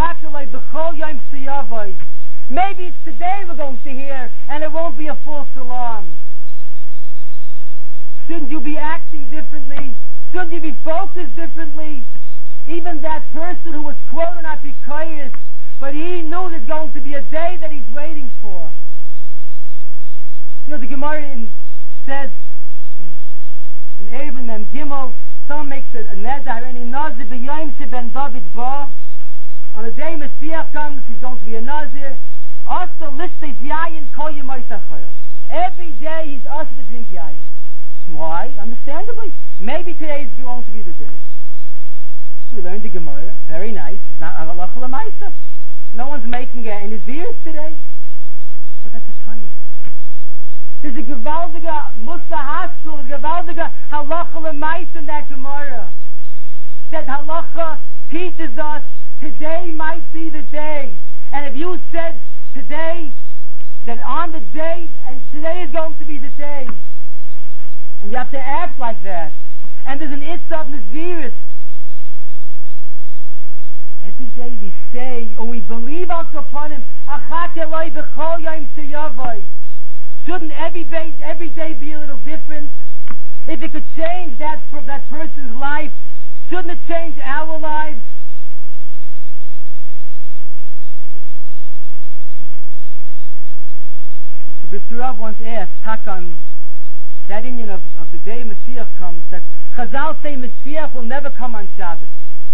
maybe it's today we're going to hear, and it won't be a false alarm. Shouldn't you be acting differently? Shouldn't you be focused differently? Even that person who was quoted on Apikayis, but he knew there's going to be a day that he's waiting for. You know, the Gemara says in Eivin Mem Gimel, someone makes a neder, and he nazir b'yom sheben David ba. On the day Mashiach comes, he's going to be a nazir. Also listes yayin kol yemay sachayil. Every day he's asked to drink yayin. Why? Understandably. Maybe today is going to be the day. We learned the Gemara. Very nice. It's not halacha l'maisa. No one's making it in his ears today. But that's a time. There's a gewaldige Musa Haskell, a gewaldige halacha l'maisa in that Gemara. That halacha teaches us today might be the day. And if you said today, that on the day, and today is going to be the day. And you have to act like that. And there's an Issav Naziris. Every day we say, or we believe Al Kapanim, Achat Eloi B'chol Yom Sheyavai. Shouldn't every day be a little different? If it could change that person's life, shouldn't it change our lives? Brisker Rav once asked Takan, that Indian of the day Mashiach comes, that Chazal say Mashiach will never come on Shabbos.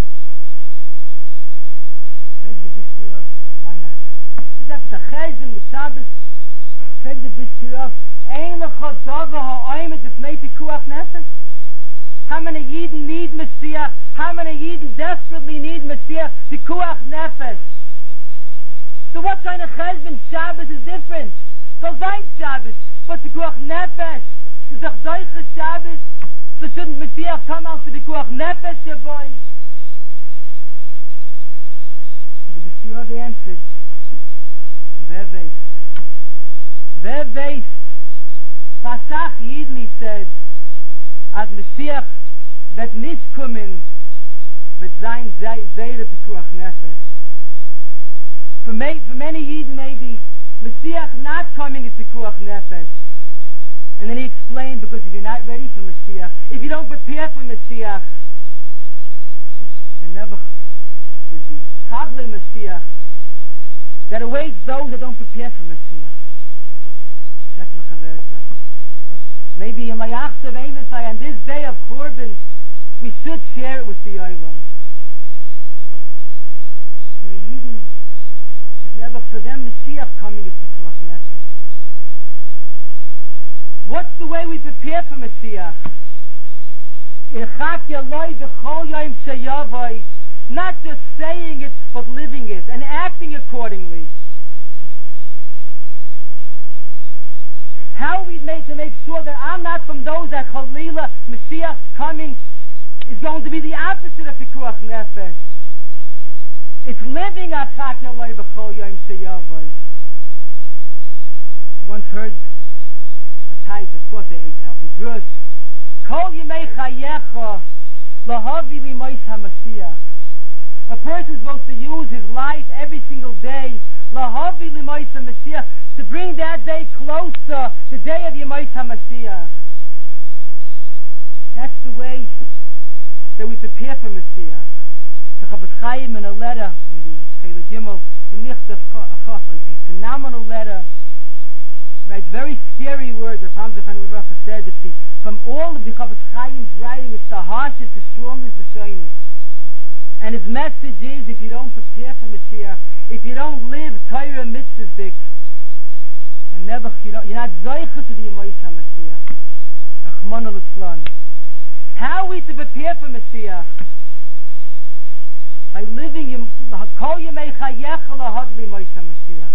Said the Brisker Rav, why not? Is that the Cheshbon with Shabbos? Said the Brisker Rav, Ein lecha dava ha'oimed b'fnei pikuach nefesh. How many Yidden need Mashiach? How many Yidden desperately need Mashiach? Pikuach nefesh. So what kind of Cheshbon Shabbos is different? So sein Shabbos, but Pikuach nefesh is doch Doiche Shabbos. So shouldn't Mashiach come out to Pikuach nefesh, your boy? The B'shira answered, Wer weiß. Vasach Yidden, he said, as Mashiach wird nicht kommen, wird sein Zeire Pikuach nefesh. For many Yidden maybe, Mashiach not coming is Pikuach nefesh. And then he explained, because if you're not ready for Mashiach, if you don't prepare for Mashiach, then never is the Chavle Mashiach that awaits those that don't prepare for Mashiach. Maybe in Mayachsev Amosai, on this day of Churban, we should share it with the Olam. Never for them Mashiach coming is Pikuach nefesh. What's the way we prepare for Mashiach? Not just saying it, but living it and acting accordingly. How we make to make sure that I'm not from those that Chalila Mashiach's coming is going to be the opposite of Pikuach nefesh. It's living achak yaloi b'chol yom sheyavos. Once heard a type, of course, Alpi Drus, Kol yimei chayecha lahavi limois haMashiach. A person is supposed to use his life every single day, lahavi limois haMashiach, to bring that day closer, the day of Yemois haMashiach. That's the way that we prepare for Mashiach. The Chofetz Chaim, in a letter in the Chele Gimel, a phenomenal letter, writes very scary words. The Pam Zechanu Rafa said that from all of the Chofetz Chaim's writing, it's the harshest, the strongest, the shyness. And his message is, if you don't prepare for Mashiach, if you don't live Torah mitzvah, and never, you're not zoicha to the Yemois HaMashiach. Achmana l'tzlan. How are we to prepare for Mashiach? By living Kol Yemei Chayecha Lahavli Moisa Mashiach.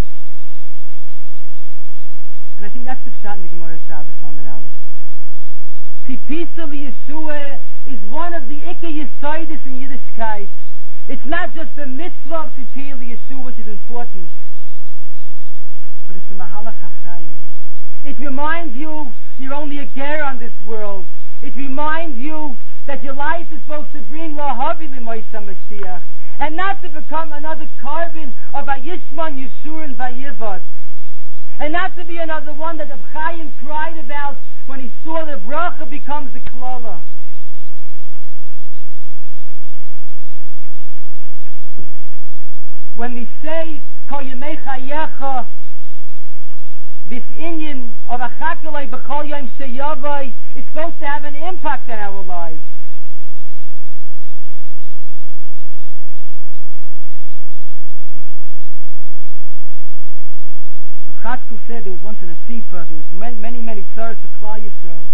And I think that's the pshat in the Gemara Shabbos Lamed Aleph. Tipisa Yeshua is one of the Ikka Yesodis in Yiddishkeit. It's not just a mitzvah of Tipisa Yeshua which is important, but it's a Mahalach HaChayim. It reminds you you're only a ger on this world. It reminds you that your life is supposed to bring Lahavi L'Moisa Mashiach, and not to become another carbon of Vayishman, Yeshur, and Vayivad, and not to be another one that Reb Chaim cried about when he saw the bracha becomes the klala. When we say Kol Yemei Chayecha, this inyan of Achakalei B'chol Yom Sheyavai, it's supposed to have an impact on our lives. Chatzkel said there was once in a Sifa, there was many tzars to Klal Yisrael,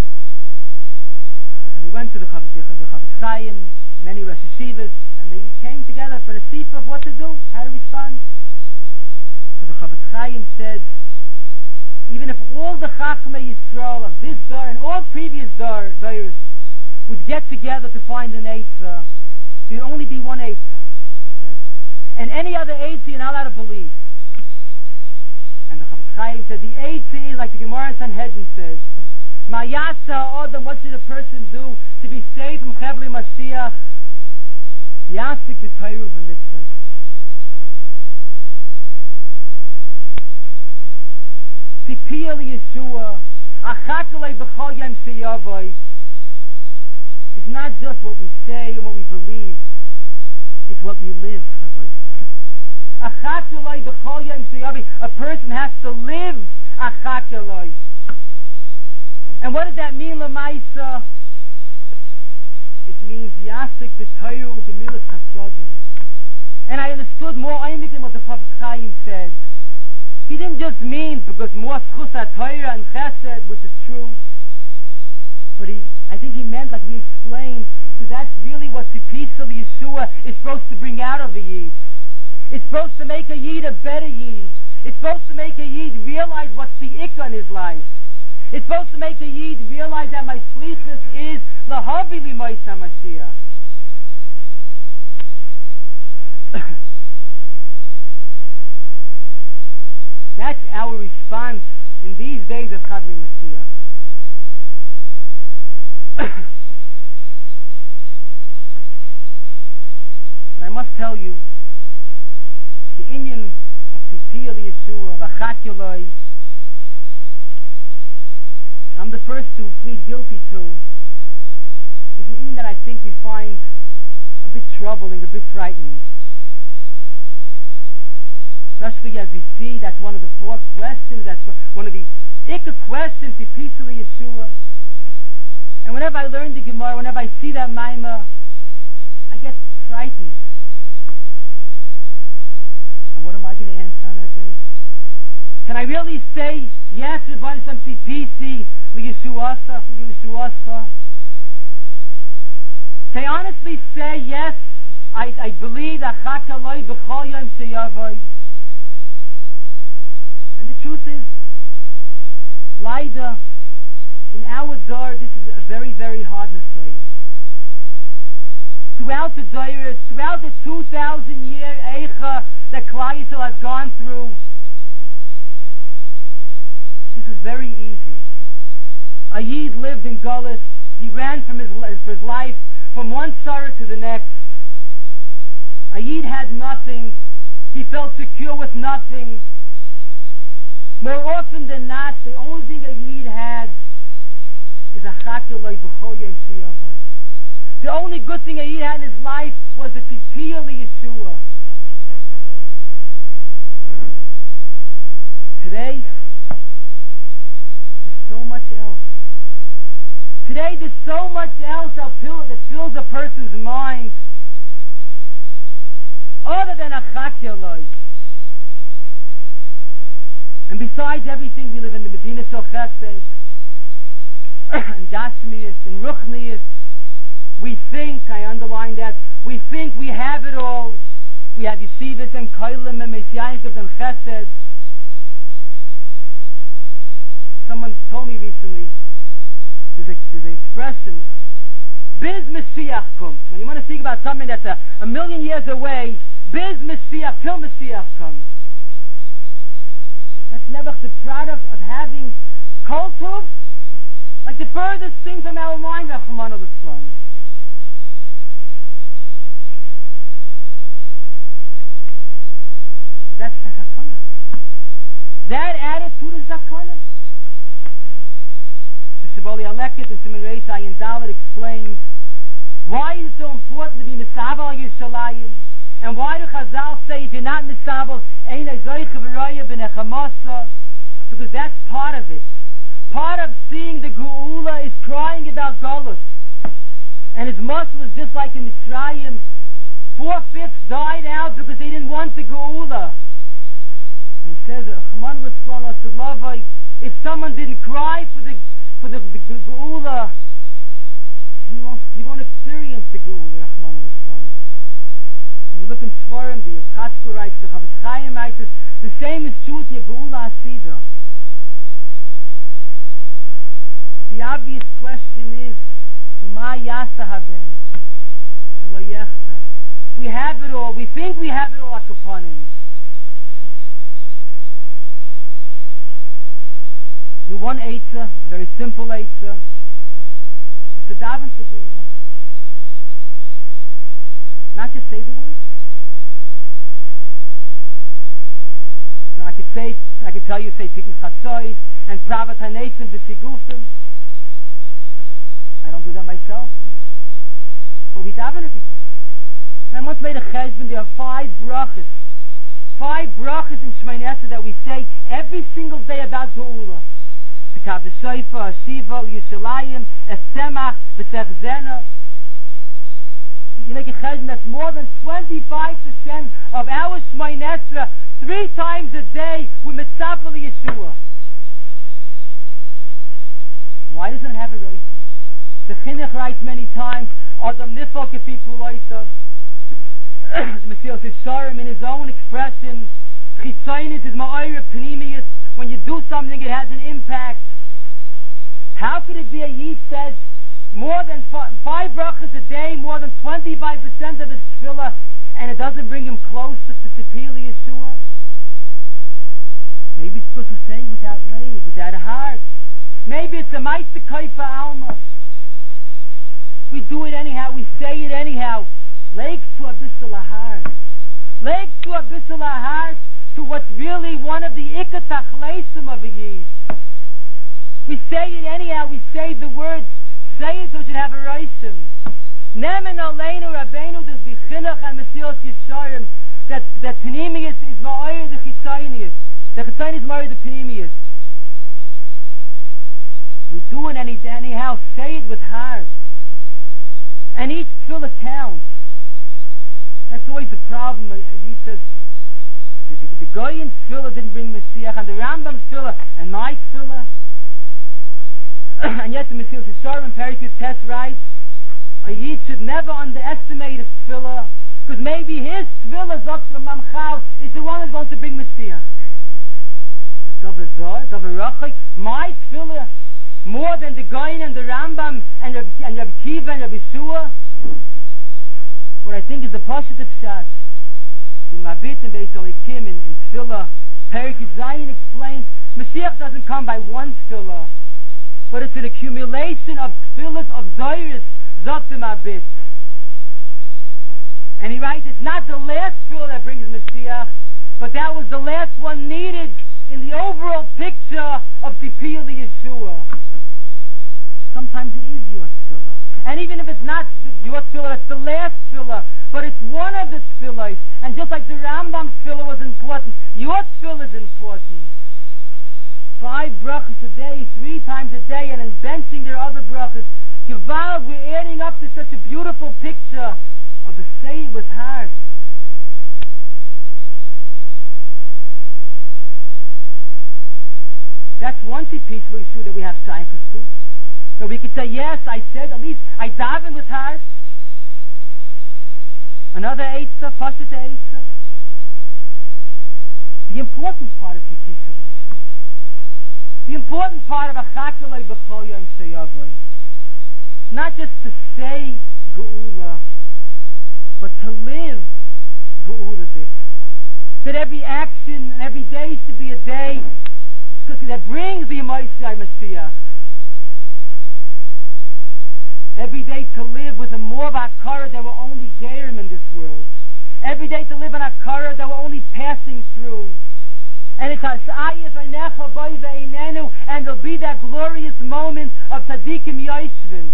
and they went to the Chofetz Chaim, many Rosh Yeshivas, and they came together for a Sifa of what to do, how to respond. So the Chofetz Chaim said, even if all the Chachmei Yisrael of this Dar and all previous Dars would get together to find an Eitzah, there'd only be one Eitzah, he said. And any other Eitzah you're not allowed to believe. And the Chofetz Chaim said, the Eitzah is like the Gemara in Sanhedrin says, Ma'yasa Adam, what should a person do to be saved from Chevli Mashiach? Yasik the Torah v'mitzvah. Tipiyah Yeshua, Achakalei B'chol Yom Sheyavai, is not just what we say and what we believe, it's what we live. Achakalei B'chol Yom Sheyavai, a person has to live achak Eloi. And what does that mean, Lamaisa? It means Yasik the Torah Ugemilas Chasodim. And I understood more than what the Prophet Chaim said. He didn't just mean because more Schus HaTorah and Chesed, which is true, but I think he meant, like we explained, because that's really what Tzipisa Yeshua is supposed to bring out of a Yid. It's supposed to make a Yid a better Yid. It's supposed to make a Yid realize what's the Ikka in his life. It's supposed to make a Yid realize that my Shlichus is Lahavi L'Mois HaMashiach. That's our response in these days of Chadli Mashiach. But I must tell you, the Inyan of Tzipia Yeshua, V'achat Eloi, I'm the first to plead guilty to, is an Inyan that I think we find a bit troubling, a bit frightening. Especially as we see that's one of the four questions, that's one of the Ikka questions, Tzipia Yeshua. And whenever I learn the Gemara, whenever I see that Maimah, I get frightened. And what am I going to answer on that day? Can I really say, yes, Rebbeinu Shem Tzipisi, L'Yeshuasa? Can I honestly say, yes, I believe that Achak Eloi B'chol Yom Sheyavoi? And the truth is, Laida, in our door, this is a very, very hard Nesayah. Throughout the Doros, throughout the 2,000-year Eicha that Klal Yisrael has gone through, this is very easy. A Yid lived in Gullus. He ran for his life from one Sarah to the next. A Yid had nothing. He felt secure with nothing. More often than not, the only thing a Yid had is Achak Eloi B'chol Yom Sheyavoi. The only good thing a Yid had in his life was the Tzipia Yeshua. Today, there's so much else. Today, there's so much else that fills a person's mind other than Achak Eloi. And besides everything, we live in the Medina Shel Chesed, and Gashmius, and Ruchnius. We think, I underline that, we think we have it all. We have Yeshivas and Koilim and Messianikov and Chesed. Someone told me recently, there's an expression, Biz Mashiach comes. When you want to speak about something that's a million years away, Biz Mashiach, till Mashiach comes. That's never the product of having Kol Tuv, like the furthest thing from our mind, Rahman al-Islam. That's the Zakana. That attitude is Zakana. The Shiboli Alekit and Simon Reish Ayin David explains why is it so important to be Misabal Yishalayim, and why do Chazal say if you're not Misabal, Ein Zoich V'Roya B'Nechamasa, because that's part of it. Part of seeing the Geula is crying about Golus. And his muscle is just like in Mitzrayim. 4/5 died out because they didn't want the Geula. And he says, if someone didn't cry for the Geula, he won't experience the Geula, Rahman al-Islam. When you look in Svarim, the Yabchatzko writes, the Chavetz Chaim writes, the same is true with the Geula Hasidah. The obvious question is, we have it all. We think we have it all upon him. The one Eitzah, a very simple Eitzah, is to daven to Geula. Not just say the words. Now I could tell you, say Tikkun Chatzois and Pravat HaNesim V'Sigufim. I don't do that myself. But we daven every day. And I once made a cheshbon. There are 5 brachas 5 brachas in Shemoneh Esrei that we say every single day about Geula. Pekav Shofar, Shiva, Yushalayim, Esemach, V'Sech Zena. You make a cheshbon, that's more than 25% of our Shemoneh Esrei, 3 times a day with Mitzapah Yeshua. Why doesn't it have a right? The Chinuch writes many times, Adam Nifal Kefi Puloisav. The Mesilas Yesharim, in his own expression, Chitzonius is Ma'ayra Pnimius. When you do something, it has an impact. How could it be a Yid says more than 5 brachas a day, more than 25% of his tefillah, and it doesn't bring him closer to Tzipili Yeshua? Maybe it's because we're saying without leib, without a heart. Maybe it's a Meister Kaifa Alma. We do it anyhow, we say it anyhow. Legs to a bissel a heart. Legs to a bissel a heart to what's really one of the Ikka Tachleisim of a Yid. We say it anyhow, we say the words, say it so it should have a Reisim. Nemen Aleinu Rabbeinu the Chinuch and Mesilas Yesharim that Pnimius is Ma'ayir the Chitzonius. The Chitzonius is Ma'ayir the Pnimius. We do it anyhow, say it with heart. And each tefillah counts. That's always the problem. He says, the Goyen tefillah didn't bring Mashiach, and the Rambam tefillah, and my tefillah. And yet the Mesilas Yesharim Perikut Tes writes, a Yid should never underestimate his tefillah, because maybe his tefillah, Zokta Mamchal, is the one that's going to bring Mashiach. My tefillah, more than the Goyen and the Rambam and Rabbi Kiva and Rabbi Shua. What I think is the positive shot. The Mabit and Beis Elikim in Tefillah, Perikut Zayin explains, Mashiach doesn't come by one tefillah, but it's an accumulation of tefillahs of Zoyris, Zot the Mabit. And he writes, it's not the last tefillah that brings Mashiach, but that was the last one needed in the overall picture of Tzipiyah Yeshua. Sometimes it is your tefillah. And even if it's not your tefillah, it's the last tefillah, but it's one of the tefillahs. And just like the Rambam tefillah was important, your tefillah is important. 5 brachas a day, 3 times a day, and in benching their other brachas. Gewalt, we're adding up to such a beautiful picture of a say with heart. That's one piece of issue that we have shaykhs to. So we could say, yes, I said, at least I daven with heart. Another eitzah, Pashat eitzah. The important part of the piece of issue. The important part of Achakalei B'chol Yom Sheyavoy. Not just to say Geula, but to live Geula bit. That every action and every day should be a day that brings the Yemosai Mashiach. Every day to live with a more of Hakara that we're only Gerim in this world. Every day to live in Hakara that we're only passing through. And it's Asayif Einecha Boi Ve'inenu, and there'll be that glorious moment of Tzadikim Yoshvin.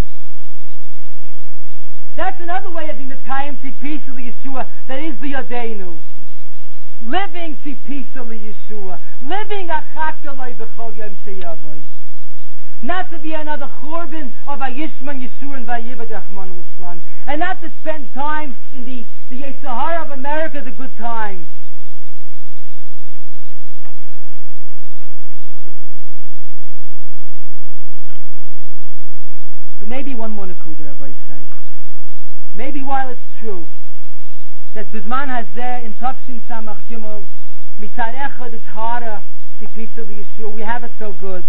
That's another way of being the Taim Tzipisa Yeshua, that is the Yadeinu. Living Tzipisa Yeshua, living Achakalei B'chol Yom Sheyavoy. Not to be another Churban of Ayishman Yeshua and Vayivad Rachman al-Islam, and not to spend time in the Sahara of America, the good time. But maybe one more Nakuda, Rabbi say. Maybe while it's true that Bizman Hazeh in Tafshin Samach Gimel Mitzad Echad it's harder to piece of the Yeshua, we have it so good.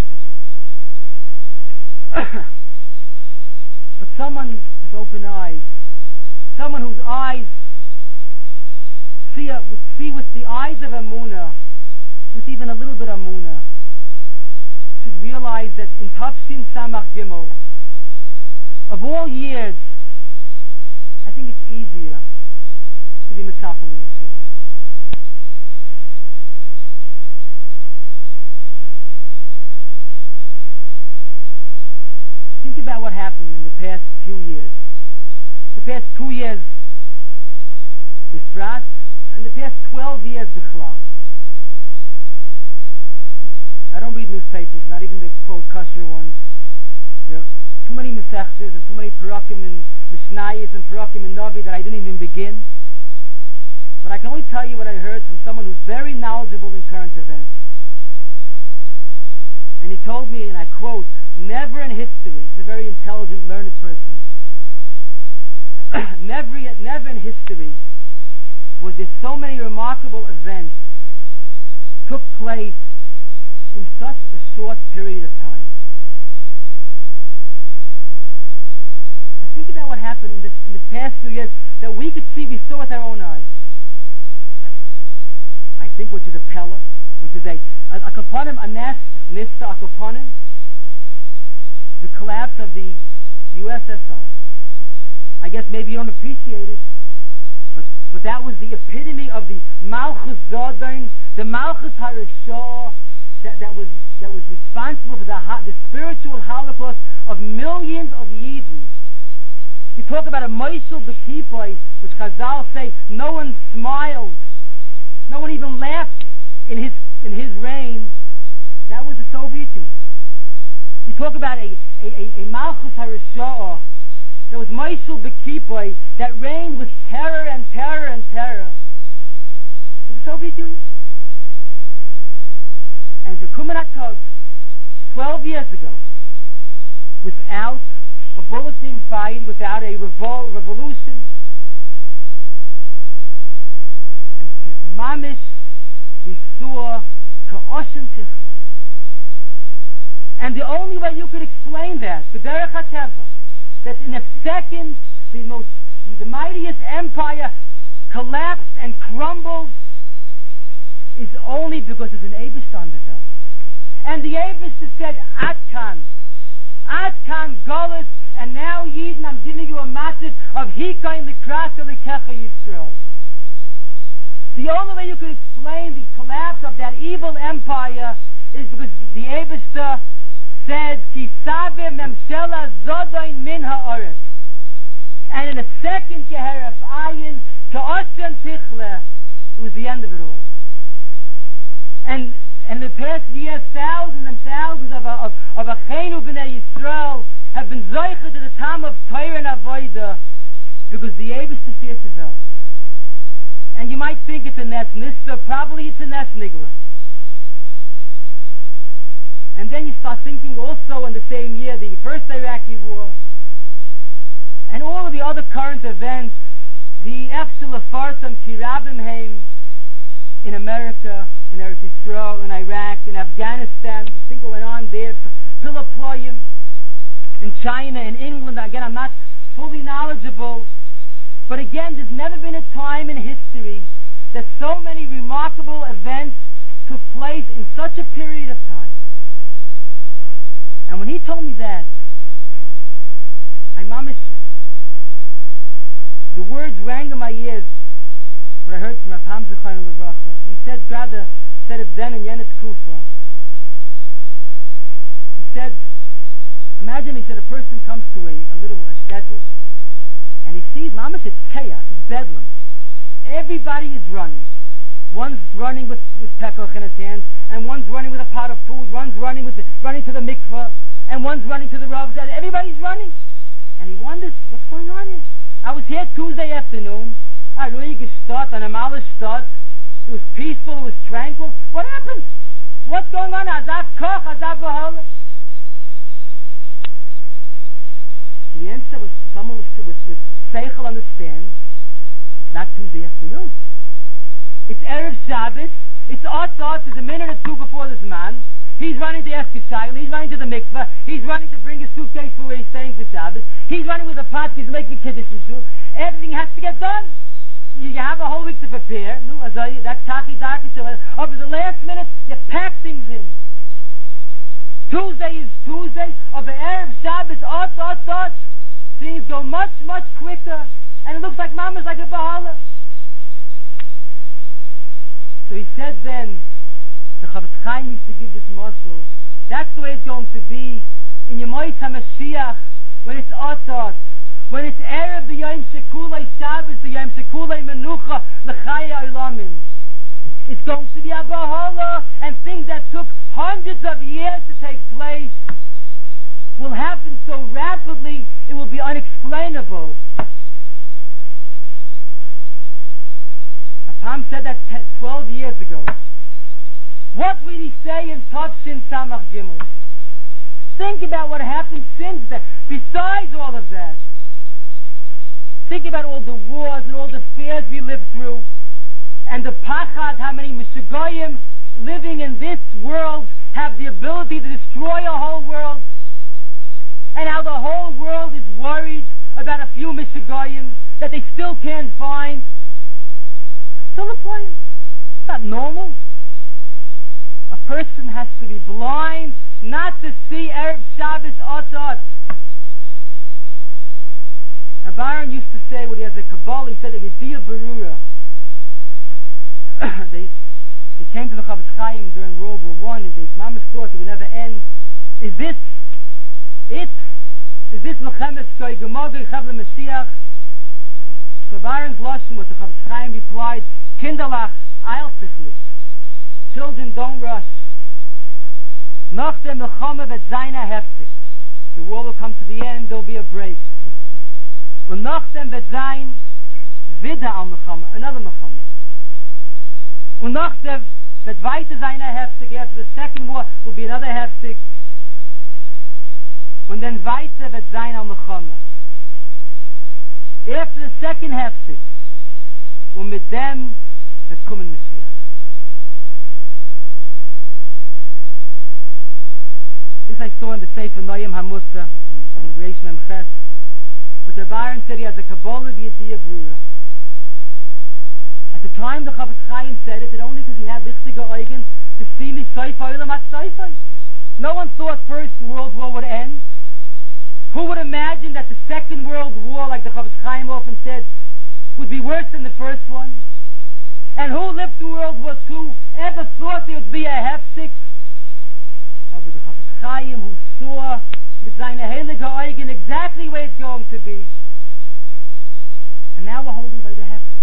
But someone with open eyes, someone whose eyes see with the eyes of Amunah, with even a little bit of Amunah, should realize that in Tafshin Samach Gimel, of all years, I think it's easier to be Mitzapah Yeshua. Think about what happened in the past few years. The past 2 years, Bifrat, in the past 12 years, Bichlal, I don't read newspapers, not even the quote kosher ones. There are too many Masechtas and too many Parakim and Mishnayos and Parakim and Navi that I didn't even begin. But I can only tell you what I heard from someone who's very knowledgeable in current events. And he told me, and I quote, never in history, he's a very intelligent, learned person, never in history was there so many remarkable events took place in such a short period of time. I think about what happened in the past few years that we could see, we saw with our own eyes. I think which is a Pella, which is a Kapanim, a Nista, a Kapanim, the collapse of the USSR. I guess maybe you don't appreciate it, but that was the epitome of the Malchus Zodain, the Malchus Harishah, that was responsible for the spiritual holocaust of millions of Yidden. You talk about a Moishel B'Kippoi, which Chazal say no one smiled, no one even laughed in his reign. That was the Soviet Union. You talk about a Malchus Harishah, there was Moishel B'Kippoi that reigned with terror and terror and terror. It was the Soviet Union. And the Kumanatov, 12 years ago, without a bullet being fired, without a revolution, and Mamish, we saw Ka'oshen Tichla. And the only way you could explain that, the Derech HaTeva, that in a second the mightiest empire collapsed and crumbled, is only because there's an Eibishter on the Welt. And the Eibishter said, Atkan Golis, and now Yidden, I'm giving you a message of Hikain Likrasa Likecha Yisrael. The only way you could explain the collapse of that evil empire is because the Eibishter said, Kisave Memshela Zodain Min Ha'aretz. And in a second, Keheref Ayin, Ka'oshen Tichle, it was the end of it all. And in the past years, thousands and thousands of Achenu B'nai Yisrael have been zoicha to the time of Torah and Avodah because the Eibishter fears the Welt. And you might think it's a Nes Nista, probably it's a Nes Nigla. And then you start thinking also in the same year, the first Iraqi war, and all of the other current events, the Efshel Afartam Kirabim Haim in America, in Eretz Yisrael, in Iraq, in Afghanistan, the thing going on there, Pilaployim, in China, in England. Again, I'm not fully knowledgeable, but again, there's never been a time in history that so many remarkable events took place in such a period of time. And when he told me that, the words rang in my ears, what I heard from Rav Hamza Chaim Levracha. He said, Gada said it then in Yenet Kufa. He said, imagine, he said, a person comes to a little shtetl, and he sees, Mamash, it's chaos, it's bedlam. Everybody is running. One's running with pekoch in his hands, and one's running with a pot of food, one's running to the mikveh, and one's running to the Rav's. Everybody's running. And he wonders, what's going on here? I was here Tuesday afternoon. I really gestart, an amalish start. It was peaceful, it was tranquil. What happened? What's going on? Azab koch, azab bahala. The answer was, someone with seichel understand, it's not Tuesday afternoon. It's Erev Shabbos. It's Otzot. There's a minute or two before this man. He's running to Eskishayel. He's running to the mikveh. He's running to bring a suitcase for where he's staying for Shabbos. He's running with a pot. He's making kiddush and shul. Everything has to get done. You have a whole week to prepare. No, that's Tachi Darki. Over the last minute, you pack things in. Tuesday is Tuesday. Over Erev Shabbos, Otzot. Things go much, much quicker. And it looks like Mama's like a Bahala. So he said then, the Chavetz Chaim used to give this muscle. That's the way it's going to be in Yemois HaMashiach, when it's Otzot, when it's Erev the Yom Shekulei Shabbos, the Yom Shekulei Menucha, L'chaya Olamim. It's going to be a Bahala, and things that took hundreds of years to take place will happen so rapidly it will be unexplainable. Apam said that 12 years ago. What would he say in Tavshin Samach Gimel? Think about what happened since then. Besides all of that, think about all the wars and all the fears we lived through, and the pachad, how many Meshugoyim living in this world have the ability to destroy a whole world, and how the whole world is worried about a few Meshugoyim that they still can't find. Still a point. It's not normal. A person has to be blind not to see Erev Shabbos Otzot. Baron used to say when he has a Kabbalah, he said a Yediyah Berura. They came to the Chavetz Chaim during World War I, and they Mama's thought it would never end. Is this it? Is this Mechemes Goy Gemogel Chavle Mashiach? So Baron's Lashon, what the Chavetz Chaim replied, Kinderlach eil sich nicht. Children, don't rush. Nach der Milchama wird sein heftig. The war will come to the end, there will be a break. Und nach dem wird sein wieder al Milchama, another Milchama. Und nach dem wird weiter sein heftig. After the second war will be another heftig. Und dann weiter wird sein al Milchama. After the second heftig, und mit dem wird kommen Mashiach. This I saw in the Sefer Noyim Hamusa on the Reish Mem Ches. But the Baron said he has a Kabbalah B'Yediyah Brura. At the time the Chavetz Chaim said it only because he had Lichtige Eugen to see me Seifai Olam at Seifai. No one thought First World War would end. Who would imagine that the Second World War, like the Chavetz Chaim often said, would be worse than the first one? And who lived through World War II ever thought there would be a heftig? Aber the Chavetz Chaim, who saw with seine heilige Augen exactly where it's going to be. And now we're holding by the heftig.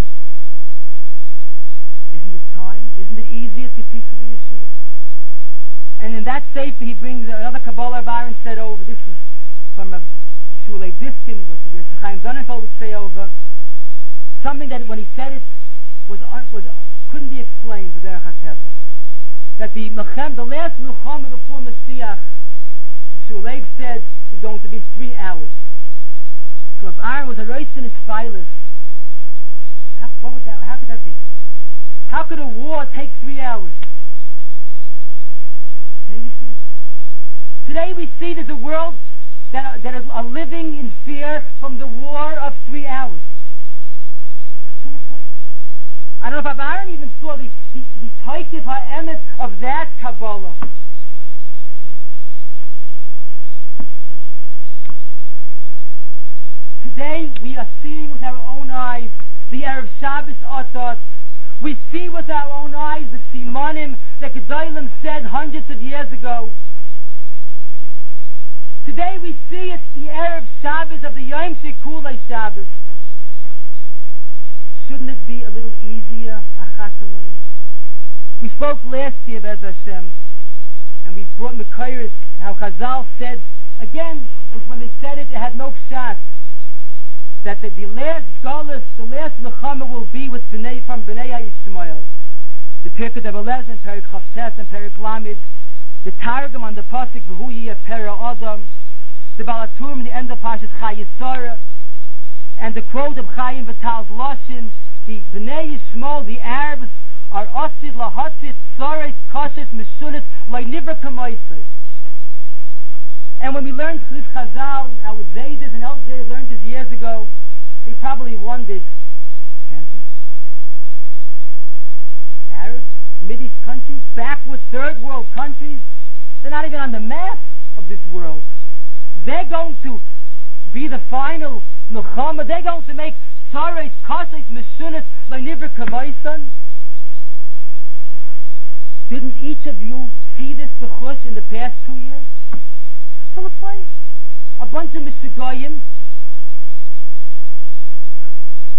Isn't it time? Isn't it easier to peacefully Yeshua? And in that sefer he brings another Kabbalah Baron said over. This is from a Shulei Diskin, what the Chaim Sonnenfeld would say over. Something that when he said it couldn't be explained to Derech HaTeva. That the last Milchama before Mashiach, Shulei said, is going to be 3 hours. So if Aaron was a roist in his phylus, how could that be? How could a war take 3 hours? Today we see there's a world that are living in fear from the war of 3 hours. I don't know if Aaron even saw the Toikif HaEmet of that Kabbalah. Today we are seeing with our own eyes the Erev Shabbos Otzot. We see with our own eyes the Simonim that Gedolim said hundreds of years ago. Today we see it's the Erev Shabbos of the Yom Shekulei Shabbos. Shouldn't it be a little easier? We spoke last year, Bez Hashem, and we brought Mekayris, how Chazal said, again, when they said it, it had no pshat, that the last Golus, the last Nechama will be with from Bnei HaYishmael. The Pirkei Eliezer, Perik Chavtes, and Perik Lamed, the Targum on the Pasuk, V'hu Yiyeh Pera Adam, the Balaturim in the end of Parshas Chayesara, and the quote of Chaim Vital's Lashon, the Bnei Yishmael, the Arabs, are Osid Lahatzit, Sares, Koshes, Meshunis, Loiniver Kamoisai. And when we learned this Chazal, how Zaydis and El Zaydis learned this years ago, they probably wondered, can't we? Arabs, Mideast countries, backward third world countries, they're not even on the map of this world. They're going to be the final Nechama. They're going to make Sares, Koshes, Meshunis, Loiniver Kamoisai. Didn't each of you see this b'chush in the past 2 years? Still a place. A bunch of Mishigoyim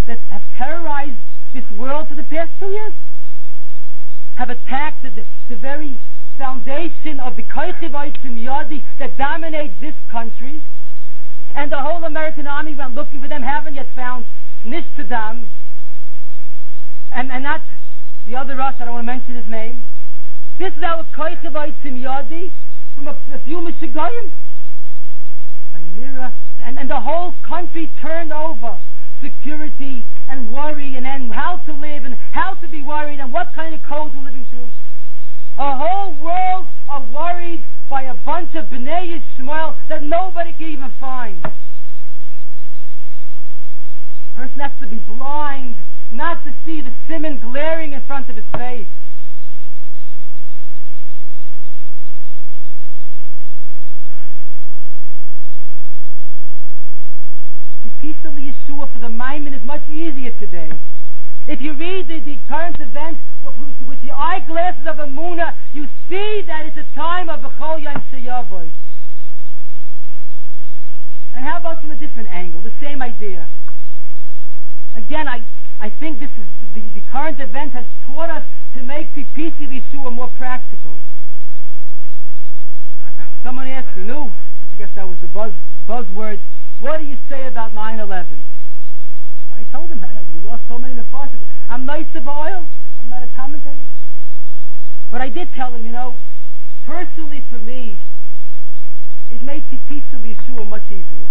that have terrorized this world for the past 2 years, have attacked the very foundation of the Koichivoitzim Yadi that dominate this country, and the whole American army went looking for them, haven't yet found Nishtadam, and not the other Rosh, I don't want to mention his name. This is our Koichivoitzim Yadi from a few Mishigoyim. And the whole country turned over security and worry and how to live and how to be worried and what kind of code we're living through. A whole world are worried by a bunch of Bnei Yishmael that nobody can even find. A person has to be blind not to see the simon glaring in front of his face. The piece of Yeshua for the Maimon is much easier today. If you read the current events with the eyeglasses of Emunah, you see that it's a time of B'chol Yom Sheyavoy. And how about from a different angle, the same idea? Again, I think this is the current event has taught us to make the piece of Yeshua more practical. Someone asked me, no, I guess that was the buzzword, what do you say about 9/11? I told him, you lost so many nefashos. I'm nice of oil. I'm not a commentator. But I did tell him, personally for me, it made the piece of Yeshua much easier.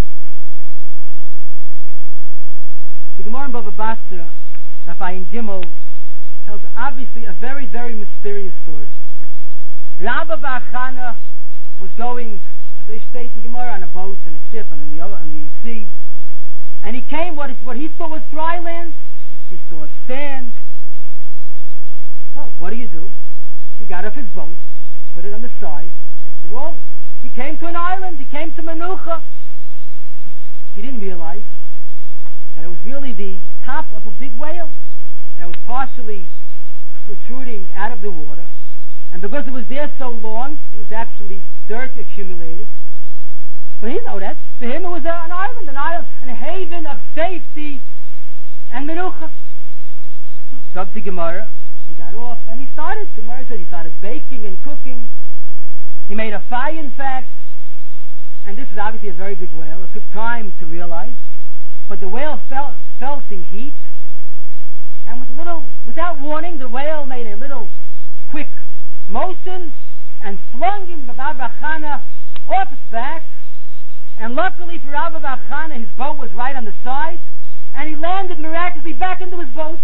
The Gemara in Bava Basra, Rafayim Gimel, tells obviously a very, very mysterious story. Rabba Bar Chana was going, as they state in Gemara, on a boat and a ship and on the sea. And he came, what he thought was dry land. He saw sand. Well, what do? He got off his boat, put it on the side, hit the roll. He came to an island, he came to Menucha. He didn't realize that it was really the top of a big whale that was partially protruding out of the water. And because it was there so long, it was actually dirt accumulated. But he know that. For him it was an island, and a haven of safety and menucha. So up to Gemara, he got off, and Gemara said he started baking and cooking. He made a fire, in fact, and this is obviously a very big whale. It took time to realize, but the whale felt the heat, and without warning, the whale made a little quick motion and flung him, Rabba Bar Chana, off its back. And luckily for Rabba Bar Chana, his boat was right on the side, and he landed miraculously back into his boat.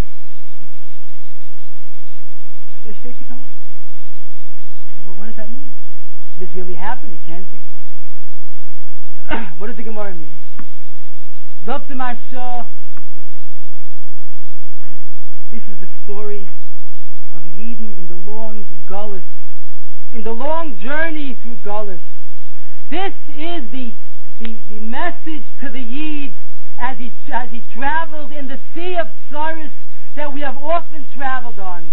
Well, what does that mean? Did this really happen? It can't be. What does the Gemara mean? Dr. Marsha, this is the story of Yidden in the long Gullus, in the long journey through Gullus. This is the message to the Yid as he traveled in the sea of Tsaris that we have often traveled on.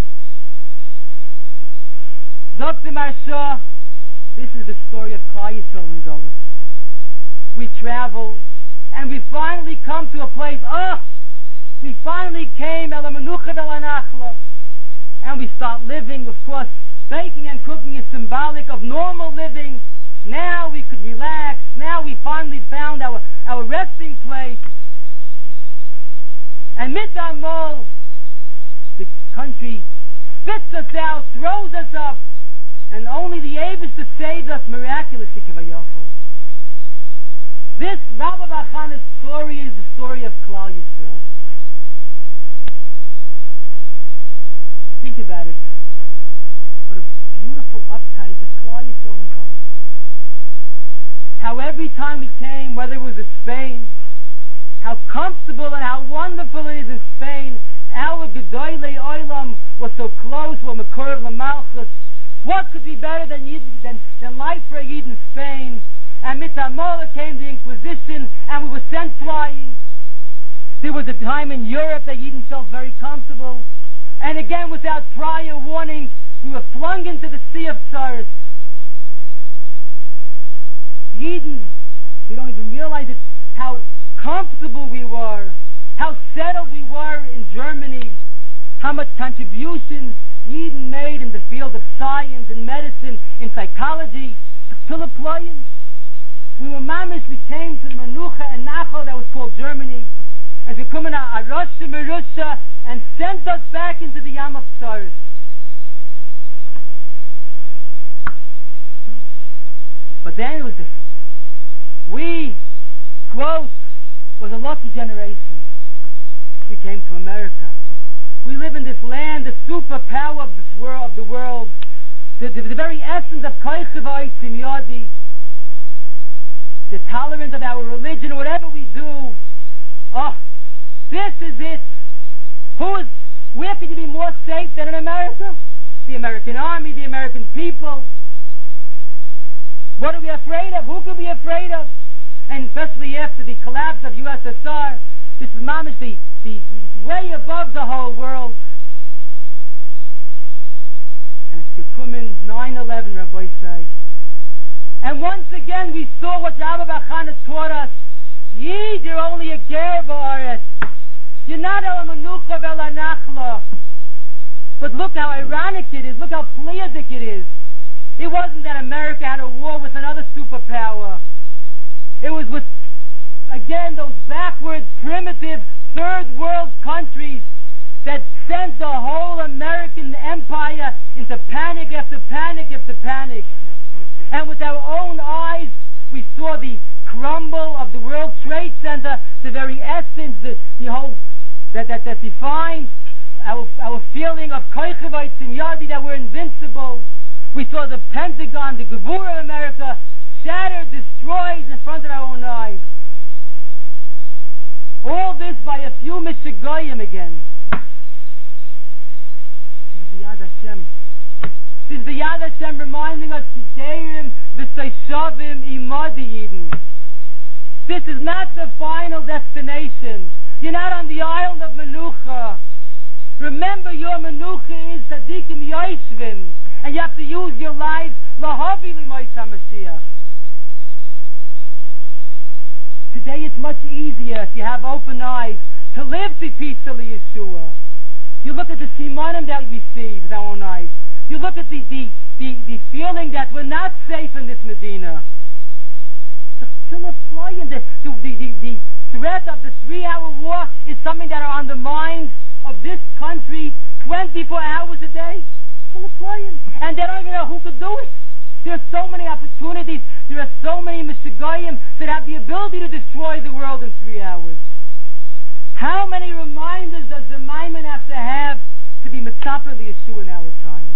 Dr. Marsha, this is the story of Klal Yisrael in Gullus. We travel and we finally come to a place, we finally came, El Menucha Vel Anachla, and we start living. Of course, baking and cooking is symbolic of normal living. Now we could relax. Now we finally found our resting place. And Mitamol, the country spits us out, throws us up, and only the Eibishter saved us miraculously. This Rabba Bar Chana's story is the story of Klal Yisrael. Think about it. What a beautiful uptight of Klal Yisrael and Gullus. How every time we came, whether it was to Spain, how comfortable and how wonderful it is in Spain. Our Gedolei Olam was so close, we're Mekorav L'Malchus. What could be better than life for a Yid in Spain? And Mitamola came the Inquisition, and we were sent flying. There was a time in Europe that Yidden felt very comfortable. And again, without prior warning, we were flung into the Sea of Tsaris. Yidden, we don't even realize it, how comfortable we were. how settled we were in Germany, how much contributions Yidden made in the field of science and medicine, in psychology, Philipployim. We came to the Menucha and Nachal that was called Germany, and we come in a Russia Merusha and sent us back into the Yam of Tsaris. But then it was different. We, quote, was a lucky generation. We came to America. We live in this land, the superpower of this world, of the world, the very essence of Koichevai Simyadi, the tolerance of our religion, whatever we do. Oh, this is it. Where could you be more safe than in America? The American army, the American people. What are we afraid of? Who could be afraid of? And especially after the collapse of USSR, this is mamish the way above the whole world. And it's gekommen 9/11, Rabbi say. And once again we saw what Rabbi Bachana taught us. Yid, you're only a ger ba'aretz. You're not el menucha vel anachla. But look how ironic it is. Look how pleiadic it is. It wasn't that America had a war with another superpower. It was with, again, those backward, primitive, third world countries that sent the whole American empire into panic after panic after panic. And with our own eyes, we saw the crumble of the World Trade Center, the very essence, the whole that defined our feeling of Koichevai Simyadi, that we're invincible. We saw the Pentagon, the Gevurah of America, shattered, destroyed in front of our own eyes. All this by a few Mishigoyim again. This is the Yad Hashem. This is the Yad Hashem reminding us, Kiderim v'Seishavim imadi Yidin. This is not the final destination. You're not on the island of Menucha. Remember, your Menucha is Tzadikim Yoshvin, and you have to use your lives lahavi l'mois HaMashiach. Today it's much easier, if you have open eyes, to live the peace of Yeshua. You look at the simanim that we see with our own eyes. You look at the feeling that we're not safe in this Medina. The threat of the 3-hour war is something that are on the minds of this country 24 hours a day. And they don't even know who could do it. There are so many opportunities. There are so many Meshigayim that have the ability to destroy the world in 3 hours. How many reminders does the Maimon have to be Mitzapah Yeshua in our time?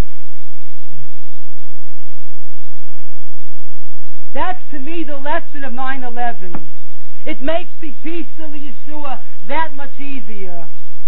That's to me the lesson of 9/11. It makes the peace of Yeshua that much easier.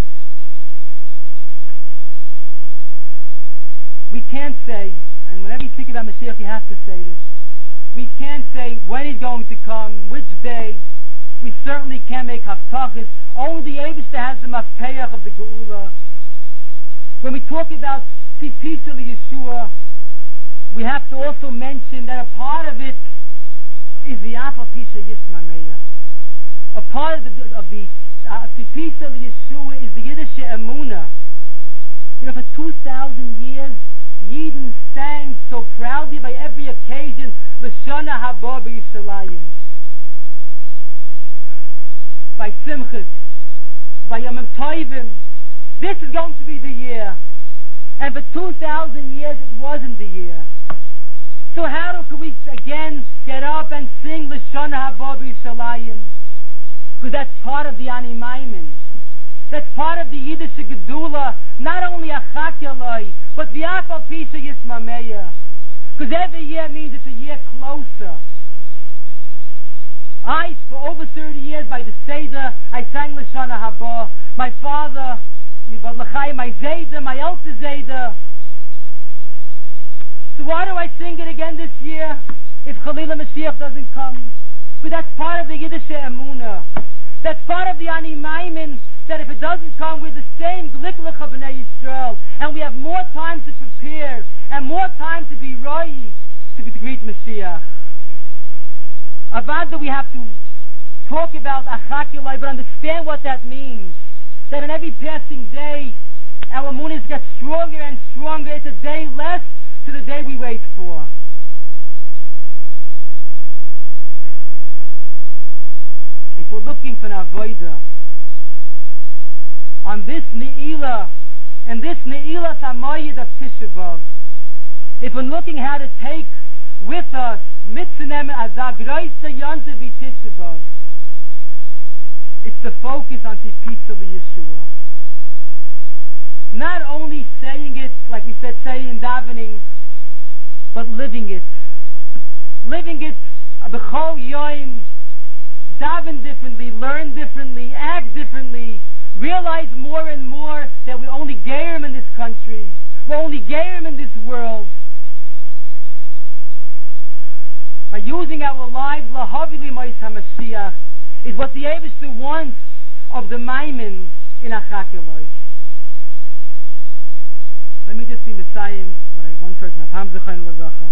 We can't say, and whenever you think about Mashiach, you have to say this. We can't say when he's going to come, which day. We certainly can't make haftachas. Only the Eibishter has the mafpeach of the Geula. When we talk about peace of Yeshua, we have to also mention that a part of it is the Afal Pisha Yismameya. A part of the peace of Yeshua is the Yiddish Emunah. You know, for 2,000 years, Yidden sang so proudly by every occasion, L'shana haba b'Yishalayim, by Simchas, by Yom Tovim. This is going to be the year. And for 2,000 years, it wasn't the year. So how could we again get up and sing L'shana haba b'Yishalayim? Because that's part of the Ani Maimon. That's part of the Yiddish Gedula, not only a Chakeloi, but the Afal Pisha Yismameya. Because every year means it's a year closer. For over 30 years by the Seder, I sang L'shana haba. My father, Yibad L'chaim, my Zayda, my Elter Zayda. So why do I sing it again this year if Chalila Mashiach doesn't come? Because that's part of the Yiddish Emunah. That's part of the Ani Maimon, that if it doesn't come, we're the same Glik L'cha B'nai Yisrael, and we have more time to prepare, and more time to be Roi, to greet Mashiach. Avada, we have to talk about Achakilai, but understand what that means. That in every passing day, our emunos get stronger and stronger. It's a day less to the day we wait for. If we're looking for an avodah on this Ne'ilah, and this Ne'ilah Samoyed of Tisha B'Av, if we're looking how to take with us Mitzanem Azagroisa Yontavi Tisha B'Av, it's the focus on Tipisa Yeshua. Not only saying it, like we said, saying in davening, but living it. Living it, b'chol yoim, daven differently, learn differently, act differently, realize more and more that we're only Gerim in this country, we're only Gerim in this world. By using our lives, lahavili mois HaMashiach, is what the Eibishter wants of the Maimon in Achakilai. Let me just be Messiah, but one person, Apam Zechayin L'Zacha.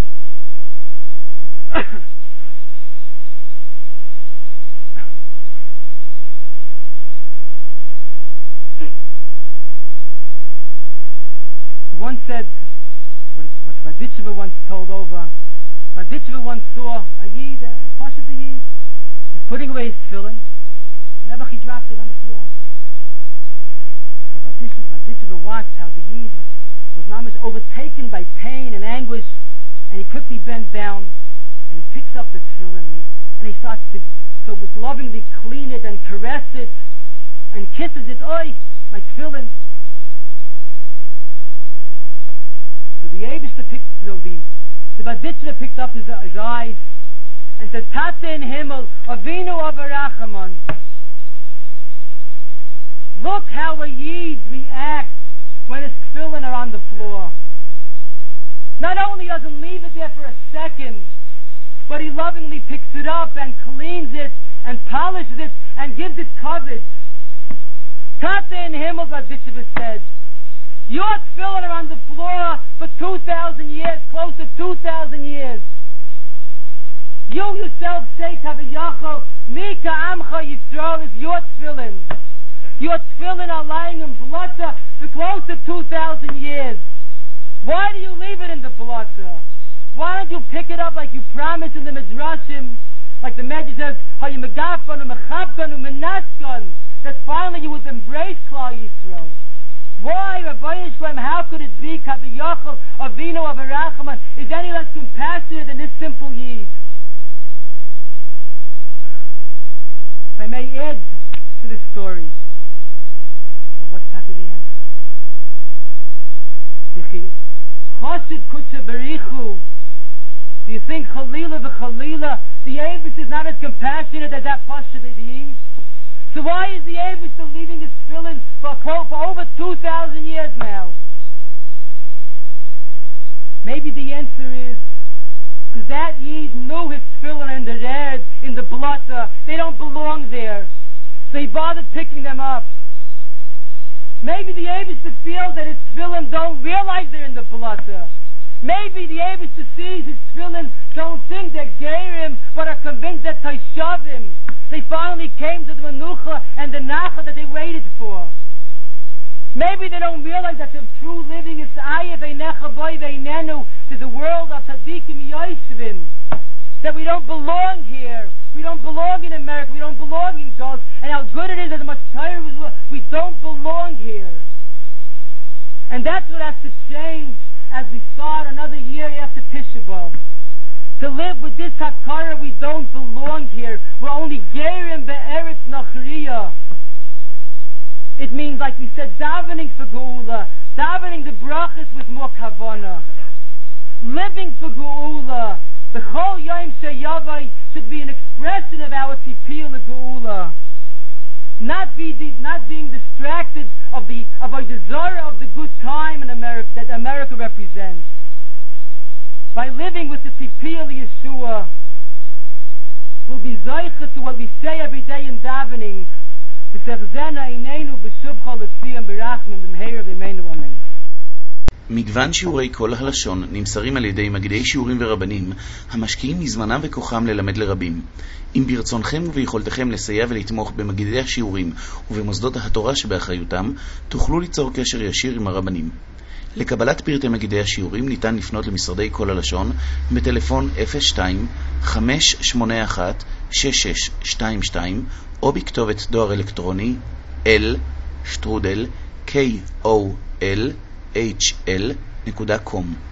He once said, what Raditcheva once told over, Raditcheva once saw a Yid, a Pasha the Yid, he's putting away his tefillin, never he dropped it on the floor. So Raditcheva watched how the Yid was mamish overtaken by pain and anguish, and he quickly bends down and he picks up the tefillin and he starts to so lovingly clean it and caress it and kisses it. Oi, my tefillin. So the Eibishter the Baditcher picked up his eyes and said, Tate in Himmel, Avinu Avarachamon. Look how a Yid reacts when his tefillin are on the floor. Not only doesn't leave it there for a second, but he lovingly picks it up and cleans it and polishes it and gives it covet. Tate in Himmel, Baditcher said, your tefillin are on the floor for 2,000 years, close to 2,000 years. You yourself say, Kaviyachol, Mika Amcha Yisrael is your tefillin. Your tefillin are lying in blotter for close to 2,000 years. Why do you leave it in the blotter? Why don't you pick it up like you promised in the Midrashim? Like the Medrash says, Hayimagafanu Mechavkanu Menashkan, that finally you would embrace Klal Yisrael. Why, Rabbi Yisrael, how could it be Kaviyachol, Avinu Avarachman is any less compassionate than this simple Yid? If I may add to this story, so what's the answer? Chosid Kutcha Berichu. Do you think Chalila v'Chalila, the Eibishter is not as compassionate as that Pasha Yid? So why is the Eibishter leaving his tefillin for over 2,000 years now? Maybe the answer is because that Yid knew his tefillin in the red, in the blotter, they don't belong there. So he bothered picking them up. Maybe the Eibishter feels that his tefillin don't realize they're in the blotter. Maybe the Eibishter sees his tefillin don't think they're Gerim, but are convinced that Taishavim. They finally came to the Menucha and the Nacha that they waited for. Maybe they don't realize that the true living is Ayeh Veinecha Boi Veinenu, to the world of Tzadikim Yoshvim. That we don't belong here. We don't belong in America. We don't belong in Gulf. And how good it is that much Torah we don't belong here. And that's what has to change as we start another year after Tisha B'Av. To live with this Hakara, we don't belong here. We're only Gerim Be'eretz Nachriya. It means, like we said, davening for Geula, davening the brachas with more kavana, living for Geula. The Chol Yom Sheyavai should be an expression of our Tzipiyah Geula. Not being distracted of our desire of the good time in America that America represents. By living with the Tzipiyah Yeshua, we'll be zoicha to what we say every day in davening. B'sechzena inenu b'shubcha l'tziyam b'rachmim b'mheira v'imenu amen. מגוון שיעורי כל הלשון נמסרים על ידי מגידי שיעורים ורבנים המשקיעים מזמנם וכוחם ללמד לרבים. אם ברצונכם וביכולתכם לסייע ולתמוך במגידי השיעורים ובמוסדות התורה שבאחריותם, תוכלו ליצור קשר ישיר עם הרבנים. לקבלת פרטי מגידי השיעורים ניתן לפנות למשרדי כל הלשון בטלפון 02-581-6622 או בכתובת דואר אלקטרוני l@kol.hl.com.